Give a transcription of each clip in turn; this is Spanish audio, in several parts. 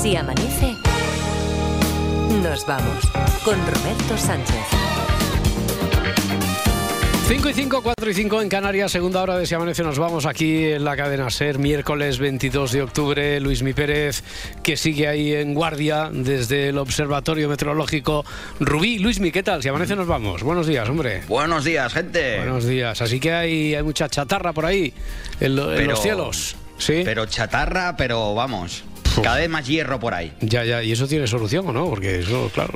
Si amanece, nos vamos con Roberto Sánchez. 5 y 5, 4 y 5 en Canarias, segunda hora de Si Amanece. Nos vamos aquí en la cadena SER, miércoles 22 de octubre. Luismi Pérez, que sigue ahí en guardia desde el Observatorio Meteorológico Rubí. Luismi, ¿qué tal? Si Amanece nos vamos. Buenos días, hombre. Buenos días, gente. Buenos días. Así que hay mucha chatarra por ahí en los cielos. ¿Sí? Pero chatarra, pero vamos... Cada vez más hierro por ahí. Ya, ¿y eso tiene solución o no? Porque eso, claro,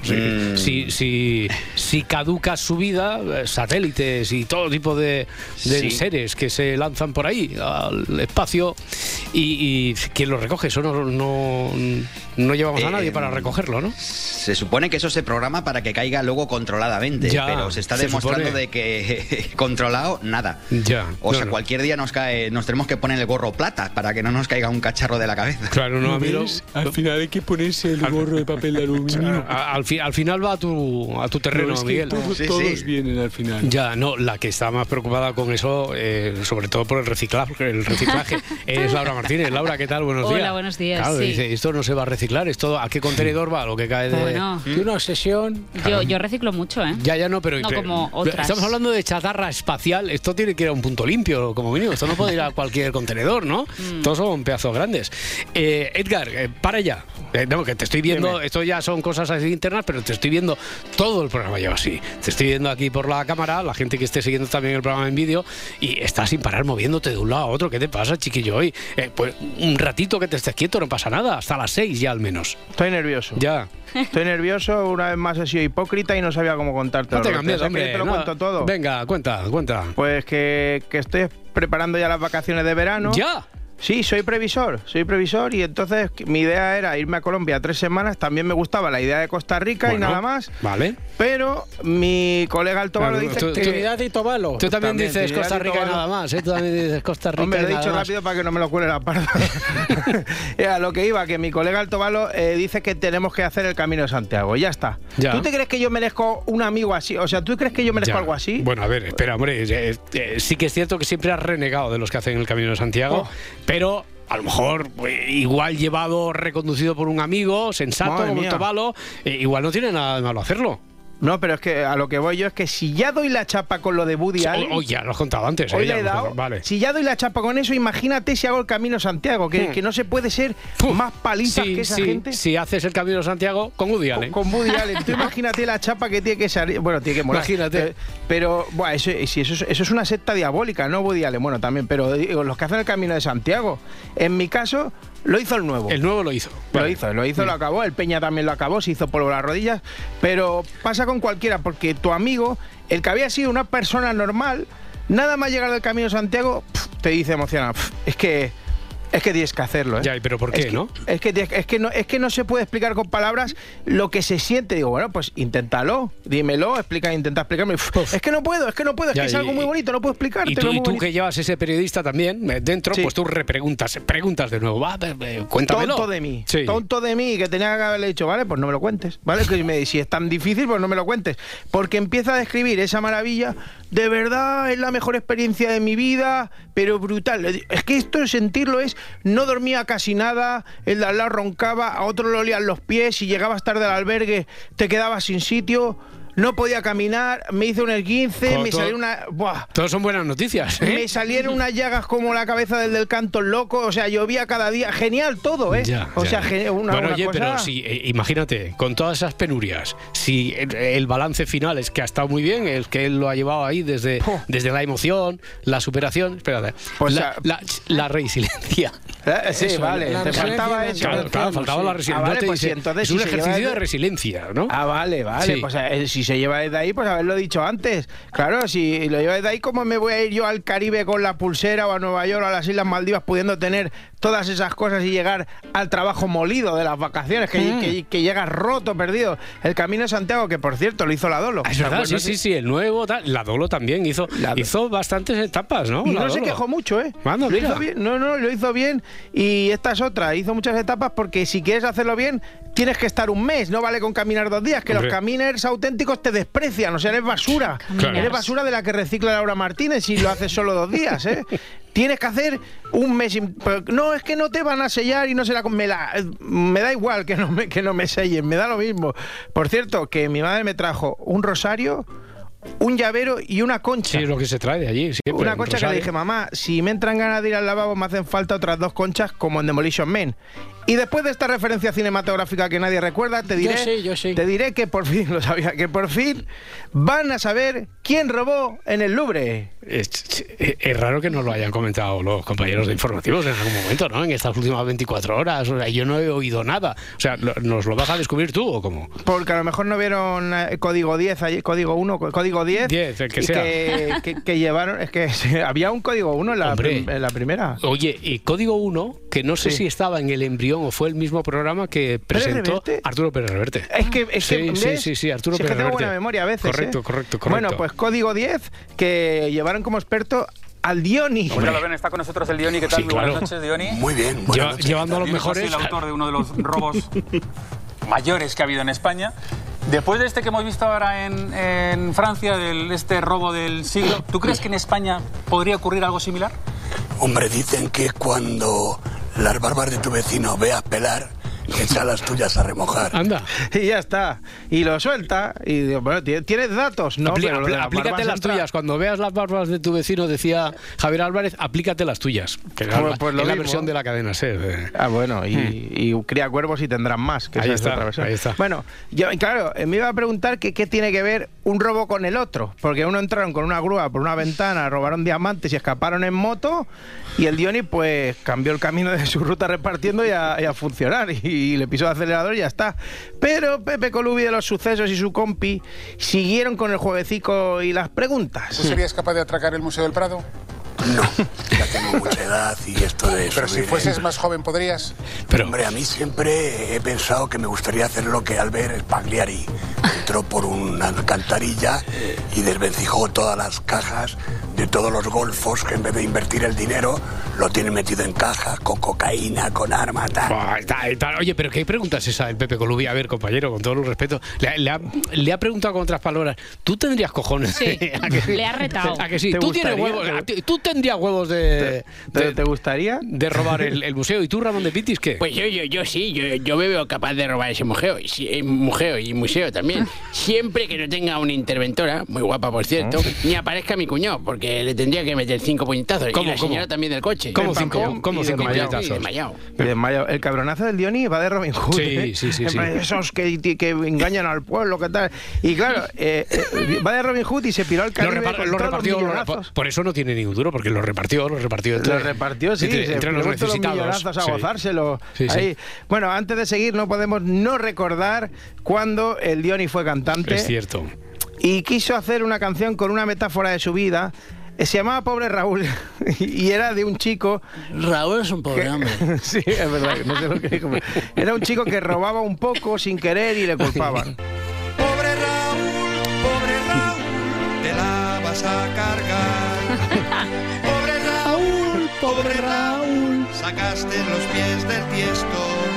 si caduca su vida, satélites y todo tipo de seres que se lanzan por ahí al espacio y ¿quién lo recoge? Eso no llevamos a nadie para recogerlo, ¿no? Se supone que eso se programa para que caiga luego controladamente, pero se está demostrando de que controlado, nada. Cualquier día nos tenemos que poner el gorro plata para que no nos caiga un cacharro de la cabeza. Claro, no, al final hay que ponerse el gorro de papel de aluminio. Al final va a tu terreno, es que Miguel. Todos vienen al final. Ya, no, la que está más preocupada con eso, sobre todo por el reciclaje, es Laura Martínez. Laura, ¿qué tal? Buenos días. Hola, buenos días. Claro, sí. Dice, esto no se va a reciclar, esto ¿a qué contenedor va? Lo que cae de una obsesión. Yo reciclo mucho, ¿eh? Ya, no, pero como otras. Estamos hablando de chatarra espacial. Esto tiene que ir a un punto limpio, como mínimo. Esto no puede ir a cualquier contenedor, ¿no? Todos son pedazos grandes. Edgar, para ya. No, que te estoy viendo. Dime. Esto ya son cosas así internas, pero te estoy viendo todo el programa lleva así. Te estoy viendo aquí por la cámara, la gente que esté siguiendo también el programa en vídeo, y estás sin parar moviéndote de un lado a otro. ¿Qué te pasa, chiquillo? Hoy, pues un ratito que te estés quieto, no pasa nada. Hasta las 6 ya al menos. Estoy nervioso. Ya. Estoy nervioso, una vez más he sido hipócrita y no sabía cómo contártelo. No te cambies, hombre. Te lo cuento todo. Venga, cuenta. Pues que estoy preparando ya las vacaciones de verano. ¿Ya? Sí, soy previsor y entonces mi idea era irme a Colombia 3 semanas. También me gustaba la idea de Costa Rica y nada más. Vale. Pero mi colega el Tobalo dice que... Trinidad y Tobago. Tú también dices Costa Rica y nada más, ¿eh? Tú también dices Costa Rica. Hombre, lo he dicho rápido para que no me lo cuele la parda. A lo que iba, que mi colega el Tobalo dice que tenemos que hacer el Camino de Santiago. Ya está. Ya. ¿Tú te crees que yo merezco un amigo así? O sea, ¿tú crees que yo merezco algo así? Bueno, a ver, espera, hombre. Sí que es cierto que siempre has renegado de los que hacen el Camino de Santiago, pero... A lo mejor, igual llevado, reconducido por un amigo sensato como Tobalo, igual no tiene nada de malo hacerlo. No, pero es que a lo que voy yo es que si ya doy la chapa con lo de Woody Allen... ya lo has contado antes. Hoy le he dado. Vale. Si ya doy la chapa con eso, imagínate si hago el Camino Santiago, que no se puede ser más palizas que esa gente. Si haces el Camino Santiago con Woody Allen. Con Woody Allen. Tú imagínate la chapa que tiene que salir... Bueno, tiene que molar. Imagínate. Pero eso es una secta diabólica, ¿no, Woody Allen? Bueno, también, pero digo, los que hacen el Camino de Santiago. En mi caso... Lo hizo el nuevo. El nuevo lo hizo. Lo acabó. El Peña también lo acabó, se hizo polvo las rodillas. Pero pasa con cualquiera, porque tu amigo, el que había sido una persona normal, nada más llegar del Camino de Santiago, te dice emocionado. Es que tienes que hacerlo, ¿eh? Ya, pero ¿por qué, no? Es que no se puede explicar con palabras lo que se siente. Digo, bueno, pues inténtalo, dímelo, intenta explicarme. Es que no puedo, es que es algo muy bonito, no puedo explicarte. Y tú que llevas ese periodista también dentro, pues tú preguntas de nuevo. Cuéntamelo. Tonto de mí, que tenía que haberle dicho, vale, pues no me lo cuentes, ¿vale? Si es tan difícil, pues no me lo cuentes. Porque empieza a describir esa maravilla, de verdad, es la mejor experiencia de mi vida, pero brutal. Es que esto, sentirlo es... No dormía casi nada, el de al lado roncaba, a otro le olían los pies, si llegabas tarde al albergue te quedabas sin sitio, no podía caminar, me hice un esguince, me salió una... ¡Buah! Todos son buenas noticias, ¿eh? Me salieron unas llagas como la cabeza del canto loco, o sea, llovía cada día, genial todo, ¿eh? Pero si, imagínate, con todas esas penurias, si el balance final es que ha estado muy bien, el que él lo ha llevado ahí desde la emoción, la superación, espérate, la resiliencia. Sí, eso, vale, te faltaba eso. Claro, faltaba la resiliencia. Es un ejercicio de resiliencia, ¿no? Vale, sí. Pues si se lleva desde ahí, pues haberlo dicho antes. Claro, si lo lleva desde ahí, ¿cómo me voy a ir yo al Caribe con la pulsera o a Nueva York o a las Islas Maldivas pudiendo tener todas esas cosas y llegar al trabajo molido de las vacaciones, que llegas roto, perdido? El Camino de Santiago, que por cierto lo hizo la Dolo. Es verdad, sí, el nuevo, la Dolo también hizo bastantes etapas, ¿no? Y no se quejó mucho, ¿eh? Lo hizo bien. Lo hizo bien. Y esta es otra, hizo muchas etapas porque si quieres hacerlo bien, tienes que estar un mes, no vale con caminar 2 días, que los caminers auténticos pocos te desprecian, o sea, eres basura. Claro. Eres basura de la que recicla Laura Martínez y lo haces solo 2 días, ¿eh? Tienes que hacer un mes... No, es que no te van a sellar y no se la... Me da igual que no me sellen, me da lo mismo. Por cierto, que mi madre me trajo un rosario, un llavero y una concha. Sí, es lo que se trae de allí. Siempre, una concha que le dije, mamá, si me entran ganas de ir al lavabo me hacen falta otras 2 conchas como en Demolition Man. Y después de esta referencia cinematográfica que nadie recuerda, te diré, yo sí. Te diré que por fin, lo sabía, que por fin van a saber quién robó en el Louvre. Es raro que nos lo hayan comentado los compañeros de informativos en algún momento, ¿no? En estas últimas 24 horas. O sea, yo no he oído nada. O sea, ¿nos lo vas a descubrir tú o cómo? Porque a lo mejor no vieron Código 10, código 1, Código 10. 10, el que y sea. Que llevaron... Es que había un Código 1 en la primera. Oye, y Código 1, que no sé si estaba en el embrión o fue el mismo programa que presentó Arturo Pérez Reverte. Es que sí, Arturo Pérez Reverte. Tengo buena memoria a veces. Correcto. Bueno, pues Código 10, que llevaron como experto al Dioni. Hombre, lo ven, está con nosotros el Dioni. ¿Qué tal? Sí, claro. Buenas noches, Dioni. Muy bien, buenas noches. Llevando a los mejores. Es el autor de uno de los robos mayores que ha habido en España. Después de este que hemos visto ahora en Francia, este robo del siglo, ¿tú crees que en España podría ocurrir algo similar? Hombre, dicen que cuando las barbas de tu vecino veas pelar, echa las tuyas a remojar. Anda. Y ya está. Y lo suelta. Y digo, bueno, ¿tienes datos? No, pero aplícate las tuyas. Cuando veas las barbas de tu vecino, decía Javier Álvarez, aplícate las tuyas. Que es la versión de la cadena SER. Ah, bueno, y cría cuervos y tendrán más. Que ahí esa es otra versión. Ahí está. Bueno, yo, claro, me iba a preguntar que qué tiene que ver un robo con el otro. Porque uno entraron con una grúa por una ventana, robaron diamantes y escaparon en moto. Y el Dioni, pues, cambió el camino de su ruta repartiendo y a funcionar. Y le pisó el acelerador y ya está. Pero Pepe Colubi de los sucesos y su compi siguieron con el jueguecico y las preguntas. ¿Tú serías capaz de atracar el Museo del Prado? No, ya tengo mucha edad y esto de... Pero si fueses más joven, ¿podrías? Pero, hombre, a mí siempre he pensado que me gustaría hacer lo que Albert Pagliari. Entró por una alcantarilla y desvencijó todas las cajas de todos los golfos, que en vez de invertir el dinero, lo tienen metido en cajas, con cocaína, con armas, tal. Oye, pero ¿qué pregunta es esa el Pepe Colubi? A ver, compañero, con todo el respeto. Le ha preguntado con otras palabras. ¿Tú tendrías cojones? Sí, le ha retado. ¿A que sí? ¿Tú tienes huevos? ¿Tú tendrías huevos de... ¿Te gustaría? De robar el museo. ¿Y tú, Ramón de Pitis, qué? Pues yo sí, yo me veo capaz de robar ese museo y museo también. Siempre que no tenga una interventora, muy guapa por cierto, ni aparezca mi cuñado, porque le tendría que meter 5 puñetazos. Y la señora también del coche. ¿Cómo 5 puñetazos? Desmayado. El cabronazo del Dioni va de Robin Hood. Sí. Esos que engañan al pueblo, ¿qué tal? Y claro, va de Robin Hood y se piró al Caribe lo repartió. Por eso no tiene ni un duro, porque lo repartió entre los necesitados. A gozárselo. Sí. Bueno, antes de seguir, no podemos no recordar cuando el Dioni fue cantante. Es cierto. Y quiso hacer una canción con una metáfora de su vida. Se llamaba Pobre Raúl y era de un chico... Raúl es un pobre hombre. Sí, es verdad, no sé lo que dijo. Era un chico que robaba un poco sin querer y le culpaban. Pobre Raúl, te la vas a cargar. Pobre Raúl, sacaste los pies del tiesto.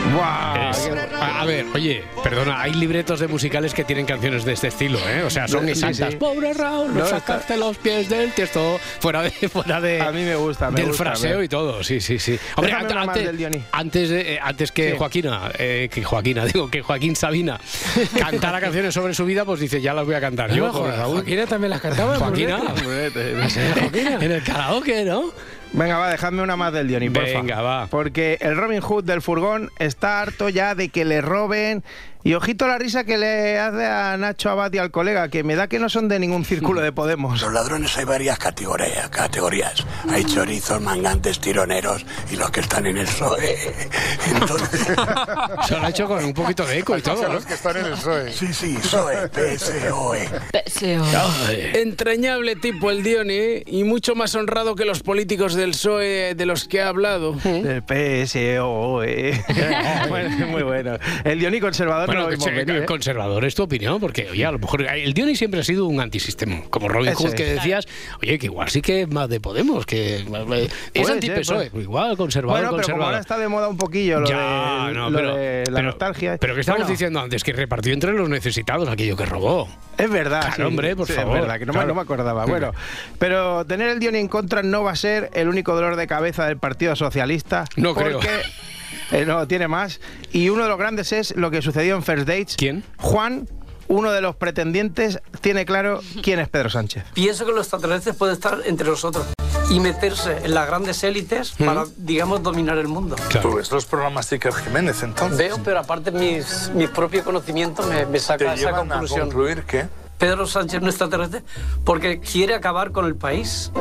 A ver, oye, perdona, hay libretos de musicales que tienen canciones de este estilo, ¿eh? O sea, son exactas. Pobre Raúl, no sacaste los pies del tiesto. Fuera de a mí me gusta, del fraseo y todo, sí. Hombre, antes que que Joaquín Sabina cantara canciones sobre su vida, pues dice, ya las voy a cantar yo. Joaquina también las cantaba. Joaquina. En el karaoke, ¿no? Venga, va, dejadme una más del Dioni, porfa. Venga, va. Porque el Robin Hood del furgón está harto ya de que le roben. Y ojito a la risa que le hace a Nacho Abad y al colega, que me da que no son de ningún círculo de Podemos. Los ladrones hay varias categorías. Hay chorizos, mangantes, tironeros y los que están en el PSOE. Entonces... Se lo ha hecho con un poquito de eco y todo, ¿no? Los que están en el PSOE. Sí, PSOE, PSOE. Entrañable tipo el Dioni y mucho más honrado que los políticos del PSOE de los que ha hablado. Del PSOE. Muy bueno. El Dioni conservador bueno, conservador es tu opinión, porque oye, a lo mejor el Dioni siempre ha sido un antisistema, como Robin Hood que decías, oye, que igual sí que es más de Podemos, que es anti-PSOE, igual conservador, bueno, pero como ahora está de moda un poquillo lo de la nostalgia. Pero que estamos diciendo antes, que repartió entre los necesitados aquello que robó. Es verdad, claro, hombre, por favor. Es verdad, que no me acordaba. Bueno, pero tener el Dioni en contra no va a ser el único dolor de cabeza del Partido Socialista. No creo. No, tiene más. Y uno de los grandes es lo que sucedió en First Dates. ¿Quién? Juan, uno de los pretendientes, tiene claro quién es Pedro Sánchez. Pienso que los extraterrestres pueden estar entre nosotros y meterse en las grandes élites para, digamos, dominar el mundo. Claro. ¿Tú ves los programas de Iker Jiménez, entonces? Veo, pero aparte mis propios conocimientos me sacan esa conclusión. ¿A concluir qué? Pedro Sánchez no es extraterrestre porque quiere acabar con el país.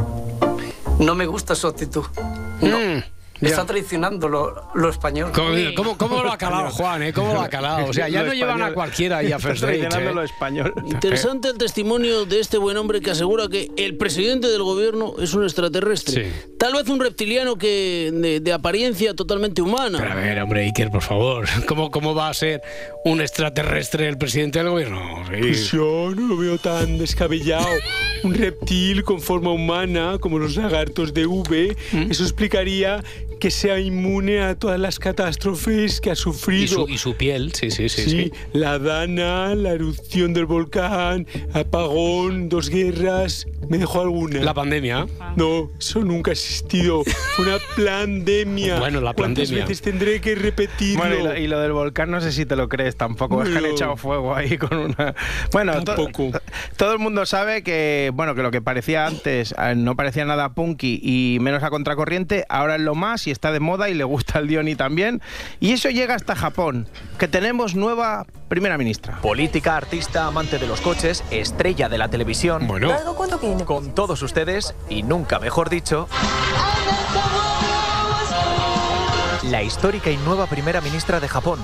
No me gusta su actitud. No. Está traicionando lo español. ¿Cómo lo ha calado, Juan? ¿Cómo lo ha calado? O sea, ya no llevan a cualquiera ahí a First Dates. Lo español. Interesante el testimonio de este buen hombre que asegura que el presidente del gobierno es un extraterrestre. Sí. Tal vez un reptiliano que de apariencia totalmente humana. Pero a ver, hombre, Iker, por favor. ¿Cómo va a ser un extraterrestre el presidente del gobierno? Sí. Pues yo no lo veo tan descabellado. Un reptil con forma humana, como los lagartos de V, eso explicaría que sea inmune a todas las catástrofes que ha sufrido. Y su piel, sí. La Dana, la erupción del volcán, apagón, 2 guerras. ¿Me dejó alguna? La pandemia. No, eso nunca ha existido. Una pandemia. Bueno, la pandemia. ¿Cuántas veces tendré que repetirlo? Bueno, y lo del volcán no sé si te lo crees tampoco. Es que han echado fuego ahí con una... Bueno, todo el mundo sabe que, bueno, que lo que parecía antes no parecía nada punky y menos a contracorriente, ahora es lo más y está de moda y le gusta el Dioni también. Y eso llega hasta Japón, que tenemos nueva primera ministra. Política, artista, amante de los coches, estrella de la televisión. Bueno. Con todos ustedes, y nunca mejor dicho, la histórica y nueva primera ministra de Japón.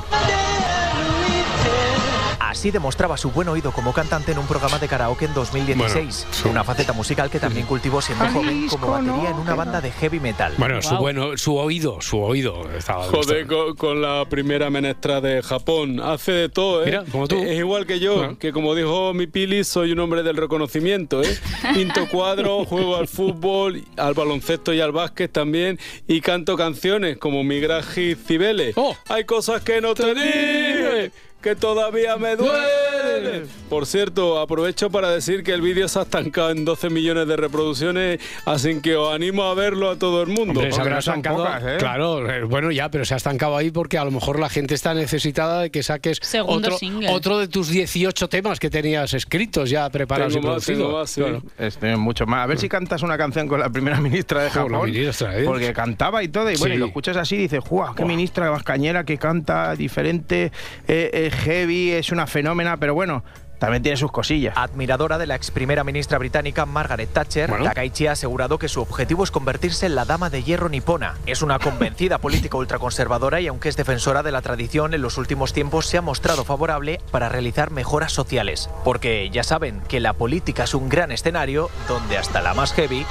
Así demostraba su buen oído como cantante en un programa de karaoke en 2016. Una faceta musical que también cultivó siendo joven como batería en una banda de heavy metal. Bueno, su oído estaba... Joder, con la primera ministra de Japón. Hace de todo, ¿eh? Mira, como tú. Es igual que yo, que como dijo mi Pili, soy un hombre del reconocimiento, ¿eh? Pinto cuadros, juego al fútbol, al baloncesto y al básquet también, y canto canciones como Migraji y Cibeles. Hay cosas que no te dije, que todavía me duele. Por cierto, aprovecho para decir que el vídeo se ha estancado en 12 millones de reproducciones, así que os animo a verlo a todo el mundo. Hombre, se habrá estancado, pocas, ¿eh? Claro, bueno, ya, pero se ha estancado ahí porque a lo mejor la gente está necesitada de que saques otro de tus 18 temas que tenías escritos ya preparados y producidos. Claro. Mucho más. A ver si cantas una canción con la primera ministra de Japón, porque cantaba y todo, y bueno, y lo escuchas así y dices, ¡guau! ¡Qué ministra más cañera que canta diferente! Heavy, es una fenómena, pero bueno, también tiene sus cosillas. Admiradora de la ex primera ministra británica Margaret Thatcher, Takaichi ha asegurado que su objetivo es convertirse en la dama de hierro nipona. Es una convencida política ultraconservadora y aunque es defensora de la tradición, en los últimos tiempos se ha mostrado favorable para realizar mejoras sociales. Porque ya saben que la política es un gran escenario donde hasta la más heavy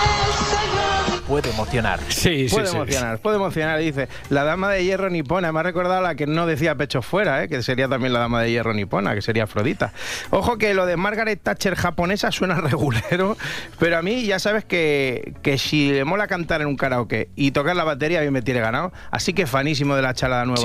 puede emocionar. Puede emocionar, dice. La dama de hierro nipona, me ha recordado a la que no decía pecho fuera, que sería también la dama de hierro nipona, que sería Afrodita. Ojo que lo de Margaret Thatcher japonesa suena regulero, pero a mí ya sabes que si le mola cantar en un karaoke y tocar la batería, a mí me tiene ganado. Así que fanísimo de la chalada nueva. Sí,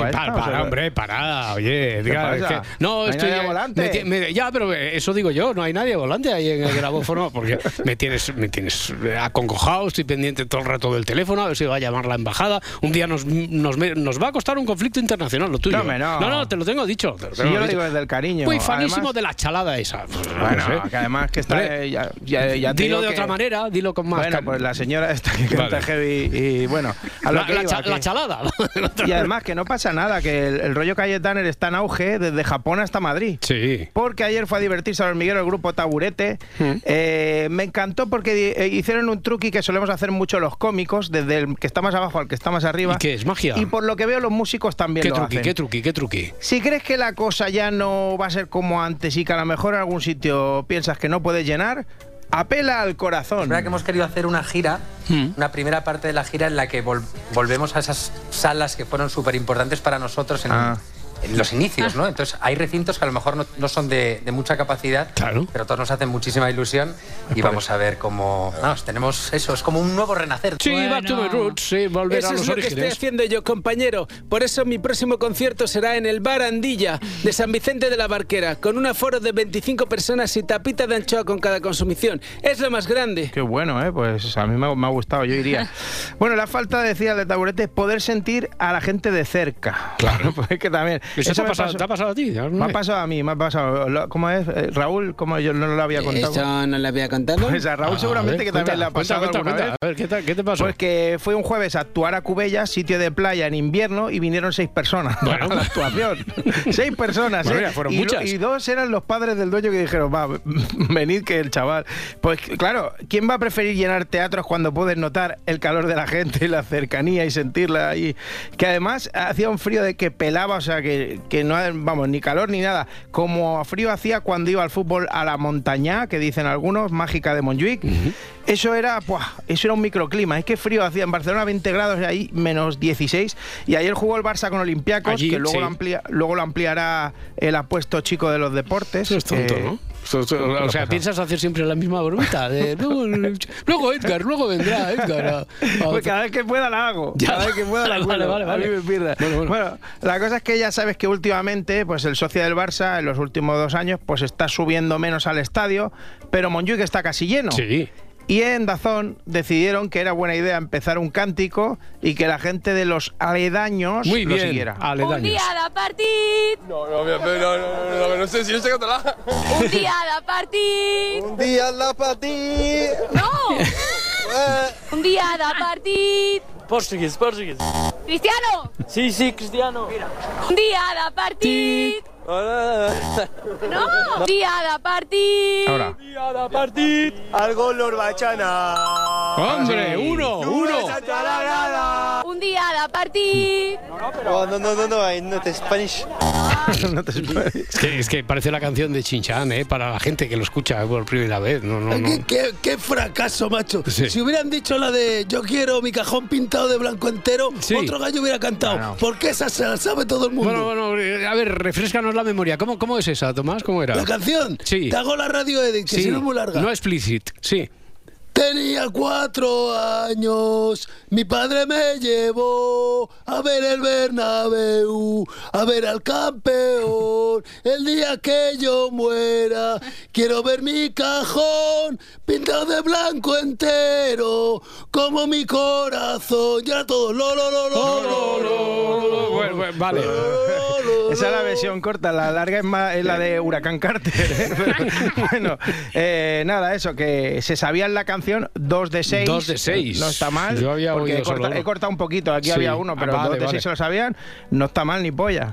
para, oye. No, estoy volante. Ya, pero eso digo yo, no hay nadie volante ahí en el grabófono, porque me tienes acongojado, estoy pendiente todo el rato del teléfono, a ver si va a llamar la embajada. Un día nos va a costar un conflicto internacional, lo tuyo. No, te lo tengo dicho. Yo lo digo desde el cariño. Muy fanísimo de la chalada esa. Bueno, que además que está... Ya dilo de otra manera, dilo con más... Bueno, pues la señora esta que canta heavy y bueno... La chalada. Y además que no pasa nada, que el rollo Calle Tanner está en auge desde Japón hasta Madrid. Sí. Porque ayer fue a divertirse al hormiguero el grupo Taburete. Me encantó porque hicieron un truqui que solemos hacer mucho los cómicos, desde el que está más abajo al que está más arriba. ¿Y qué es? ¿Magia? Y por lo que veo los músicos también lo hacen. ¿Qué truqui? Si crees que la cosa ya no va a ser como antes y que a lo mejor en algún sitio piensas que no puedes llenar, apela al corazón. Es verdad que hemos querido hacer una gira, una primera parte de la gira en la que volvemos a esas salas que fueron súper importantes para nosotros los inicios, ¿no? Entonces hay recintos que a lo mejor no son de mucha capacidad, pero todos nos hacen muchísima ilusión y vamos a ver cómo... Vamos, tenemos eso, es como un nuevo renacer. Sí, back to the roots, sí, volver a los orígenes. Eso es lo que estoy haciendo yo, compañero. Por eso mi próximo concierto será en el Bar Andilla de San Vicente de la Barquera, con un aforo de 25 personas y tapita de anchoa con cada consumición. Es lo más grande. Qué bueno, pues a mí me ha gustado, yo iría. Bueno, la falta, decía el de Taburete, es poder sentir a la gente de cerca. Claro. Pues que también... ¿Eso te ha pasado a ti? Me ha pasado a mí, me ha pasado. ¿Cómo es? Raúl, ¿cómo yo no lo había contado? ¿Eso no lo había contado? Pues a Raúl seguramente que también le ha pasado alguna vez. A ver, ¿qué te pasó? Pues que fue un jueves a actuar a Cubella, sitio de playa en invierno, y vinieron 6 personas a la actuación. 6 personas, bueno, ya fueron muchas. Y 2 eran los padres del dueño que dijeron, va, venid que el chaval... Pues claro, ¿quién va a preferir llenar teatros cuando puedes notar el calor de la gente, la cercanía y sentirla ahí? Que además hacía un frío de que pelaba, o sea, que no, vamos, ni calor ni nada. Como frío hacía cuando iba al fútbol a la montaña, que dicen algunos, mágica de Montjuic. Eso era un microclima. Es que frío hacía en Barcelona, 20 grados y ahí menos 16. Y ayer jugó el Barça con Olympiacos, allí, que luego lo ampliará el apuesto chico de los deportes. Eso es tonto, ¿no? O sea, piensas hacer siempre la misma bromita. Luego Edgar, luego vendrá Edgar. Pues cada vez que pueda la hago. Cada vez que pueda la hago. Vale. A mí me pierda. Bueno, la cosa es que ya sabes que últimamente, pues el socio del Barça, en los últimos 2 años, pues está subiendo menos al estadio, pero Montjuic está casi lleno. Sí. Y en Dazón decidieron que era buena idea empezar un cántico y que la gente de los aledaños lo siguiera. Aledaños. Un día de partit. No sé si no sé catalán. Un día de partit. Un día de partit. No. Un día de partit. Portugués. Cristiano. Sí, Cristiano. Un día de partit. No. Un día de partit. Ahora. Un día de partit. Al gol Orbachana. ¡Hombre! ¡Uno! Un día de partit. No te Spanish. No te es que parece la canción de Chinchán, para la gente que lo escucha por primera vez. No. ¿Qué fracaso, macho? Sí. Si hubieran dicho la de yo quiero mi cajón pintado de blanco entero, otro gallo hubiera cantado. No. Porque esa se la sabe todo el mundo. Bueno, a ver, refréscanos la memoria. ¿Cómo es esa, Tomás? ¿Cómo era? ¿La canción? Sí. Te hago la radio edit, que si no es muy larga. No explicit, sí. Tenía 4 años, mi padre me llevó a ver el Bernabéu, a ver al campeón. El día que yo muera, quiero ver mi cajón pintado de blanco entero, como mi corazón. Ya todo, Bueno, vale. Esa es la versión corta, la larga es la de Huracán Carter. Bueno, nada, eso, que se sabían la canción 2 de 6. 2 de 6. No está mal. Yo había porque oído he cortado un poquito, aquí había uno, pero 2 de 6 se lo sabían. No está mal ni polla.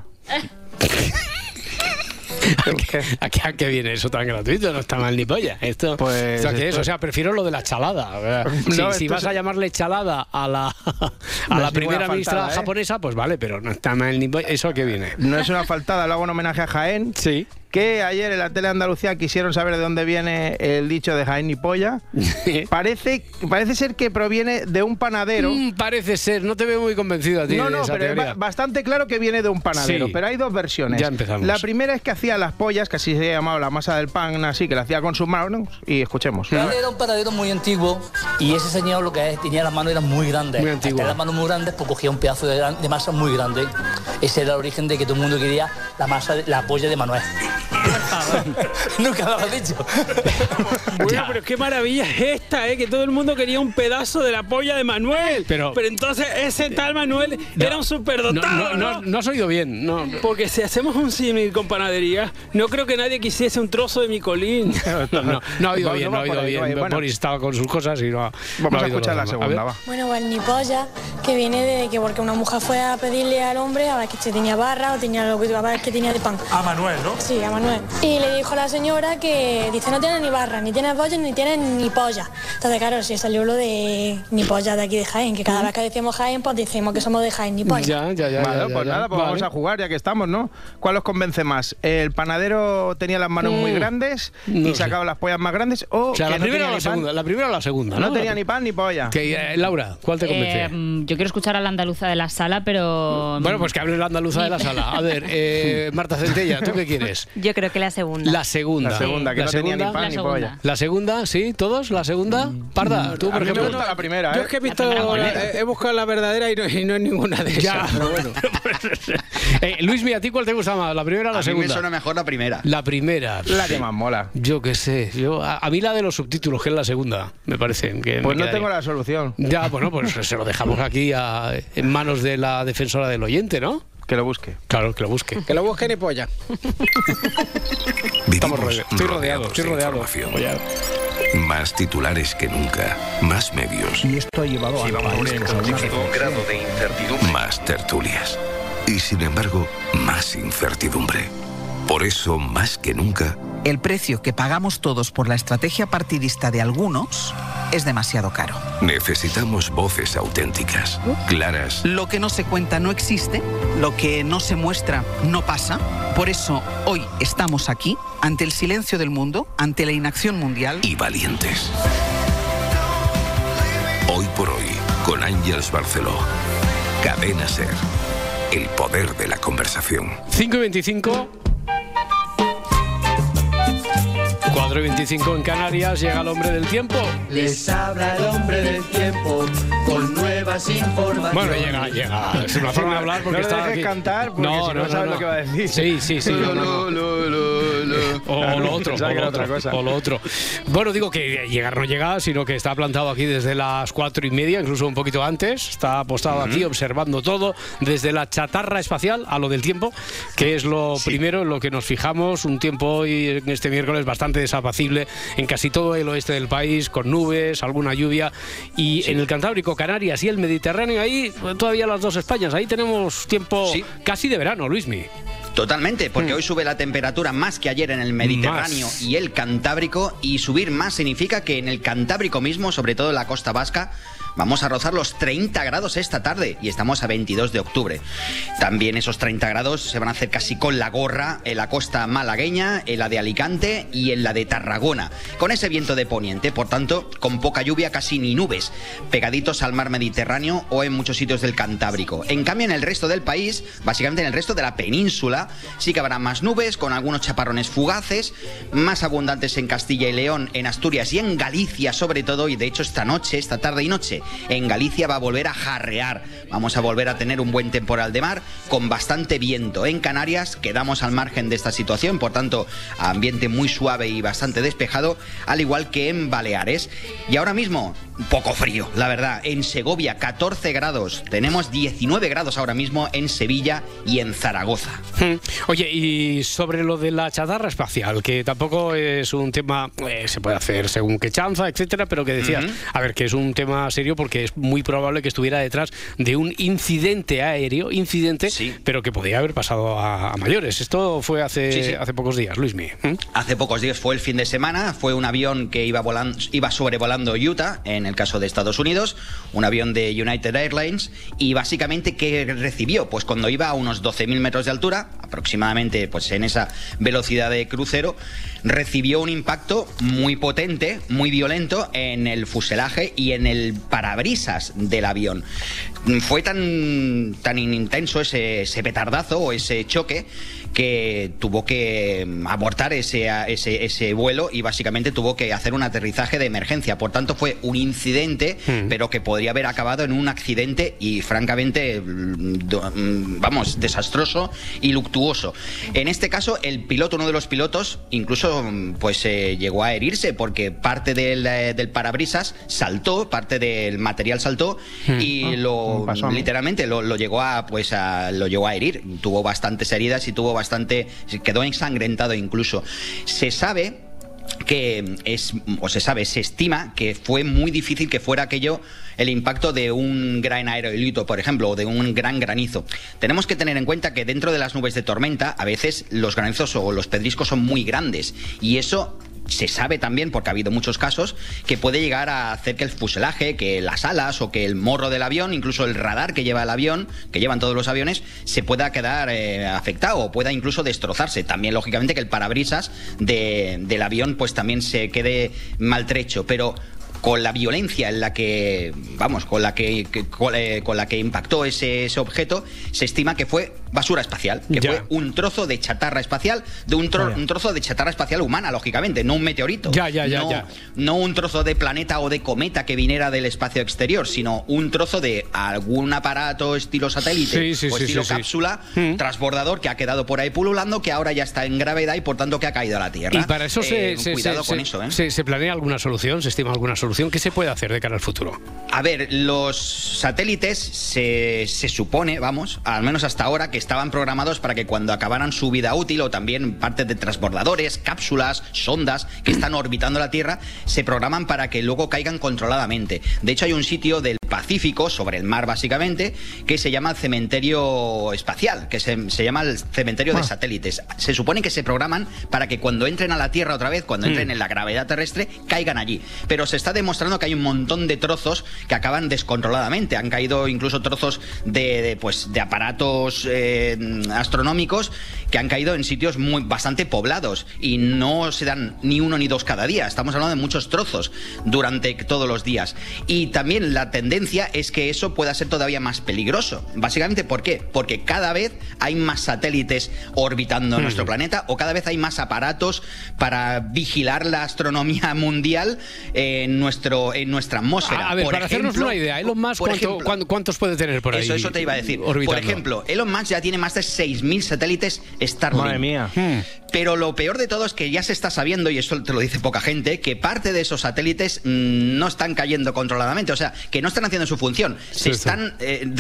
¿A qué viene eso tan gratuito? No está mal ni polla. Esto, pues, ¿qué es? O sea, prefiero lo de la chalada. Si vas a llamarle chalada a la primera ministra japonesa, pues vale, pero no está mal ni polla. ¿Eso a qué viene? No es una faltada, lo hago en homenaje a Jaén. Sí. Que ayer en la tele de Andalucía quisieron saber de dónde viene el dicho de Jaén ni polla. Parece ser que proviene de un panadero. Parece ser, no te veo muy convencido a ti. No, de esa pero teoría. Es bastante claro que viene de un panadero. Sí. Pero hay 2 versiones. Ya empezamos. La primera es que hacía las pollas, que así se llamaba la masa del pan, así que la hacía con sus manos. Y escuchemos. Era un panadero muy antiguo y ese señor lo que tenía las manos eran muy grandes. Muy antiguo. Las manos muy grandes, pues cogía un pedazo de masa muy grande. Ese era el origen de que todo el mundo quería la polla de Manuel. Nunca lo has dicho. Bueno, pero qué maravilla es esta, que todo el mundo quería un pedazo de la polla de Manuel. Pero entonces ese tal Manuel era un superdotado. No has oído bien. No. Porque si hacemos un símil con panadería, no creo que nadie quisiese un trozo de mi colín. No ha oído bien. Boris estaba con sus cosas y no. Vamos a escuchar la segunda, va. Bueno, el ni polla, que viene de que porque una mujer fue a pedirle al hombre a ver que tenía barra o tenía lo que tenía de pan. A Manuel, ¿no? Sí, a Manuel. ¿sabes? Y le dijo a la señora que dice, no tienes ni barra, ni tienes bollos, ni tienes ni polla. Entonces, claro, sí salió lo de ni polla de aquí de Jaén, que cada vez que decimos Jaén, pues decimos que somos de Jaén, ni polla. Bueno, pues nada, pues vamos a jugar ya que estamos, ¿no? ¿Cuál os convence más? ¿El panadero tenía las manos muy grandes y sacaba las pollas más grandes? O sea, que la primera o la segunda. La primera o la segunda, ¿no? No tenía ni pan ni polla. Laura, ¿cuál te convence? Yo quiero escuchar a la andaluza de la sala, pero... Bueno, pues que hable la andaluza de la sala. A ver, Marta Centella, ¿tú qué quieres? Yo creo que la segunda. La segunda. La segunda, que no tenía ni pan ni polla. La segunda, ¿sí? ¿Todos? ¿La segunda? Parda, tú, por ejemplo. Me gusta la primera, Yo es que he buscado la verdadera y no es ninguna de esas. Pero bueno. Luismi, ¿a ti cuál te gusta más? ¿La primera o la segunda? A mí me suena mejor la primera. La primera. La que más mola. Yo qué sé. A mí la de los subtítulos, que es la segunda, me parece. Que pues no tengo la solución. Ya, bueno, pues se lo dejamos aquí en manos de la defensora del oyente, ¿no? Que lo busque. Claro, que lo busque. Que lo busque ni polla. Estoy rodeado. Más titulares que nunca, más medios. Y esto ha llevado a un grado de incertidumbre. Más tertulias. Y sin embargo, más incertidumbre. Por eso, más que nunca, el precio que pagamos todos por la estrategia partidista de algunos es demasiado caro. Necesitamos voces auténticas, claras. Lo que no se cuenta no existe, lo que no se muestra no pasa. Por eso, hoy estamos aquí, ante el silencio del mundo, ante la inacción mundial. Y valientes. Hoy por hoy, con Àngels Barceló. Cadena SER. El poder de la conversación. 5:25. 4:25 en Canarias, llega el hombre del tiempo. Les habla el hombre del tiempo con nuevas informaciones. Bueno, llega. Es una forma de hablar porque no está dejes aquí. cantar porque no sabes lo que va a decir. Sí. O lo otro. Bueno, digo que llegar no llega, sino que está plantado aquí desde las 4:30, incluso un poquito antes. Está apostado aquí observando todo, desde la chatarra espacial a lo del tiempo, que es lo primero en lo que nos fijamos. Un tiempo hoy, en este miércoles, bastante desapacible en casi todo el oeste del país, con nubes, alguna lluvia, y en el Cantábrico, Canarias y el Mediterráneo, ahí todavía las dos Españas, ahí tenemos tiempo casi de verano, Luismi. Totalmente, porque hoy sube la temperatura más que ayer en el Mediterráneo y el Cantábrico, y subir más significa que en el Cantábrico mismo, sobre todo en la costa vasca, vamos a rozar los 30 grados esta tarde y estamos a 22 de octubre. También esos 30 grados se van a hacer casi con la gorra en la costa malagueña, en la de Alicante y en la de Tarragona, con ese viento de poniente, por tanto, con poca lluvia, casi ni nubes, pegaditos al mar Mediterráneo o en muchos sitios del Cantábrico. En cambio, en el resto del país, básicamente en el resto de la península, sí que habrá más nubes, con algunos chaparrones fugaces, más abundantes en Castilla y León, en Asturias y en Galicia sobre todo, y de hecho esta tarde y noche, en Galicia va a volver a jarrear. Vamos a volver a tener un buen temporal de mar con bastante viento. En Canarias quedamos al margen de esta situación, por tanto, ambiente muy suave y bastante despejado, al igual que en Baleares. Y ahora mismo, un poco frío, la verdad. En Segovia, 14 grados. Tenemos 19 grados ahora mismo en Sevilla y en Zaragoza. Oye, y sobre lo de la chatarra espacial, que tampoco es un tema, se puede hacer según qué chanza, etcétera, pero que decías, a ver, que es un tema serio porque es muy probable que estuviera detrás de un incidente aéreo, pero que podía haber pasado a mayores. Esto fue hace pocos días, Luismi. Hace pocos días, fue el fin de semana, fue un avión que iba sobrevolando Utah, en el caso de Estados Unidos, un avión de United Airlines, y básicamente, ¿qué recibió? Pues cuando iba a unos 12.000 metros de altura, aproximadamente, pues en esa velocidad de crucero, recibió un impacto muy potente, muy violento en el fuselaje y en el parabrisas del avión. Fue tan intenso ese petardazo o ese choque que tuvo que abortar ese vuelo y básicamente tuvo que hacer un aterrizaje de emergencia. Por tanto, fue un incidente, pero que podría haber acabado en un accidente y francamente, desastroso y luctuoso. En este caso, el piloto, uno de los pilotos, incluso llegó a herirse porque parte del parabrisas saltó, parte del material saltó y literalmente lo llegó a herir. Tuvo bastantes heridas y quedó ensangrentado incluso. Se sabe que se estima que fue muy difícil que fuera aquello el impacto de un gran aerolito, por ejemplo, o de un gran granizo. Tenemos que tener en cuenta que dentro de las nubes de tormenta a veces los granizos o los pedriscos son muy grandes, y eso se sabe también, porque ha habido muchos casos, que puede llegar a hacer que el fuselaje, que las alas o que el morro del avión, incluso el radar que lleva el avión, que llevan todos los aviones, se pueda quedar afectado o pueda incluso destrozarse. También, lógicamente, que el parabrisas del avión pues también se quede maltrecho, pero con la violencia en la que, con la que impactó ese objeto, se estima que fue basura espacial, que fue un trozo de chatarra espacial, un trozo de chatarra espacial humana, lógicamente, no un meteorito. No un trozo de planeta o de cometa que viniera del espacio exterior, sino un trozo de algún aparato estilo satélite o estilo cápsula transbordador que ha quedado por ahí pululando, que ahora ya está en gravedad y por tanto que ha caído a la Tierra. Y para eso cuidado con eso. ¿Se planea alguna solución? ¿Se estima alguna solución? ¿Qué se puede hacer de cara al futuro? A ver, los satélites se supone, al menos hasta ahora, que estaban programados para que cuando acabaran su vida útil, o también partes de transbordadores, cápsulas, sondas que están orbitando la Tierra, se programan para que luego caigan controladamente. De hecho, hay un sitio del Pacífico, sobre el mar básicamente, que se llama cementerio espacial, que se llama el cementerio de satélites. Se supone que se programan para que cuando entren a la Tierra otra vez, cuando entren en la gravedad terrestre, caigan allí. Pero se está demostrando que hay un montón de trozos que acaban descontroladamente. Han caído incluso trozos de aparatos astronómicos que han caído en sitios bastante poblados, y no se dan ni uno ni dos cada día. Estamos hablando de muchos trozos durante todos los días. Y también la tendencia es que eso pueda ser todavía más peligroso. Básicamente, ¿por qué? Porque cada vez hay más satélites orbitando nuestro planeta, o cada vez hay más aparatos para vigilar la astronomía mundial en nuestra atmósfera. A ver, para hacernos una idea, Elon Musk, ¿cuántos puede tener por ahí? Eso te iba a decir. Orbitando. Por ejemplo, Elon Musk ya tiene más de 6.000 satélites Starlink. Madre mía. Pero lo peor de todo es que ya se está sabiendo, y esto te lo dice poca gente, que parte de esos satélites no están cayendo controladamente, o sea, que no están haciendo su función. Se están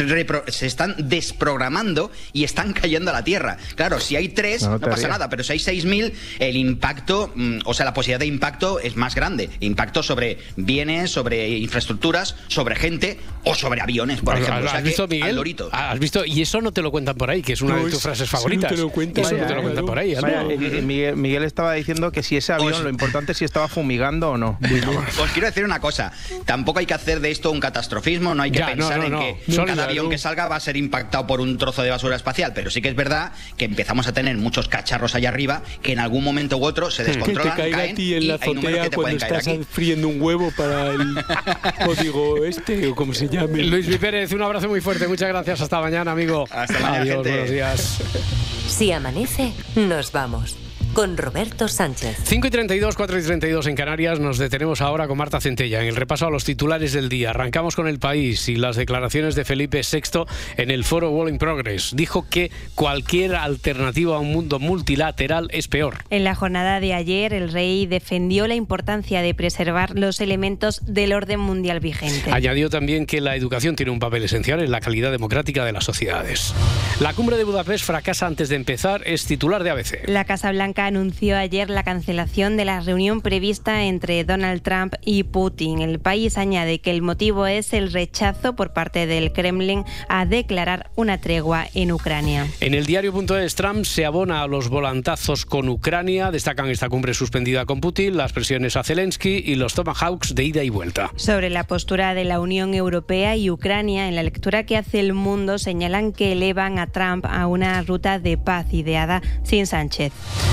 desprogramando y están cayendo a la Tierra. Claro, si hay 3, no pasa nada, pero si hay 6.000, el impacto, la posibilidad de impacto es más grande. Impacto sobre bienes, sobre infraestructuras, sobre gente o sobre aviones, por ejemplo. ¿Has visto, Miguel? ¿Has visto? Y eso no te lo cuentan por ahí, que es una de tus frases favoritas. No te lo cuentan. Eso no te lo cuentan por ahí. Miguel estaba diciendo que si ese avión, lo importante es si estaba fumigando o no. Os quiero decir una cosa, tampoco hay que hacer de esto un catastrofismo, no hay que pensar en que cada avión que salga va a ser impactado por un trozo de basura espacial, pero sí que es verdad que empezamos a tener muchos cacharros allá arriba que en algún momento u otro se descontrolan, que te caiga caen, a ti en la azotea cuando estás friendo un huevo para el código o como se llame. Luis Mi Pérez, un abrazo muy fuerte, muchas gracias, hasta mañana, amigo. Hasta mañana, adiós, gente. Buenos días. Si amanece, nos vamos. Con Roberto Sánchez. 5:32, 4:32 en Canarias. Nos detenemos ahora con Marta Centella en el repaso a los titulares del día. Arrancamos con El País y las declaraciones de Felipe VI en el foro World in Progress. Dijo que cualquier alternativa a un mundo multilateral es peor. En la jornada de ayer, el rey defendió la importancia de preservar los elementos del orden mundial vigente. Añadió también que la educación tiene un papel esencial en la calidad democrática de las sociedades. La cumbre de Budapest fracasa antes de empezar, es titular de ABC. La Casa Blanca anunció ayer la cancelación de la reunión prevista entre Donald Trump y Putin. El país añade que el motivo es el rechazo por parte del Kremlin a declarar una tregua en Ucrania. En el diario.es, Trump se abona a los volantazos con Ucrania. Destacan esta cumbre suspendida con Putin, las presiones a Zelensky y los tomahawks de ida y vuelta. Sobre la postura de la Unión Europea y Ucrania, en la lectura que hace El Mundo, señalan que elevan a Trump a una ruta de paz ideada sin Sánchez.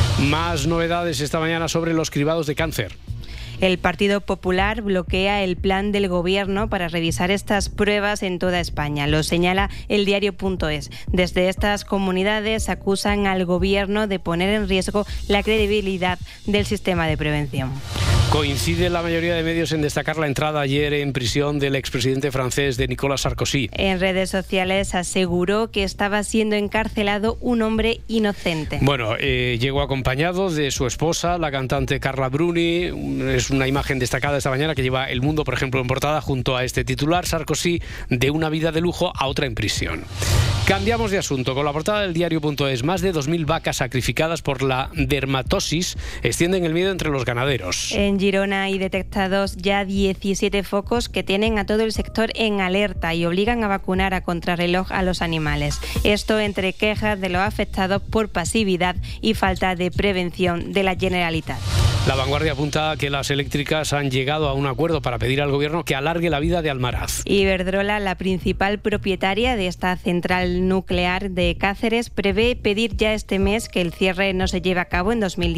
Más novedades esta mañana sobre los cribados de cáncer. El Partido Popular bloquea el plan del Gobierno para revisar estas pruebas en toda España. Lo señala el diario.es. Desde estas comunidades acusan al Gobierno de poner en riesgo la credibilidad del sistema de prevención. Coincide la mayoría de medios en destacar la entrada ayer en prisión del expresidente francés de Nicolas Sarkozy. En redes sociales aseguró que estaba siendo encarcelado un hombre inocente. Bueno, llegó acompañado de su esposa, la cantante Carla Bruni. Es una imagen destacada esta mañana que lleva El Mundo, por ejemplo, en portada junto a este titular: Sarkozy de una vida de lujo a otra en prisión. Cambiamos de asunto. Con la portada del diario.es, más de 2.000 vacas sacrificadas por la dermatosis extienden el miedo entre los ganaderos. En Girona hay detectados ya 17 focos que tienen a todo el sector en alerta y obligan a vacunar a contrarreloj a los animales. Esto entre quejas de los afectados por pasividad y falta de prevención de la Generalitat. La Vanguardia apunta a que las eléctricas han llegado a un acuerdo para pedir al gobierno que alargue la vida de Almaraz. Iberdrola, la principal propietaria de esta central nuclear de Cáceres, prevé pedir ya este mes que el cierre no se lleve a cabo en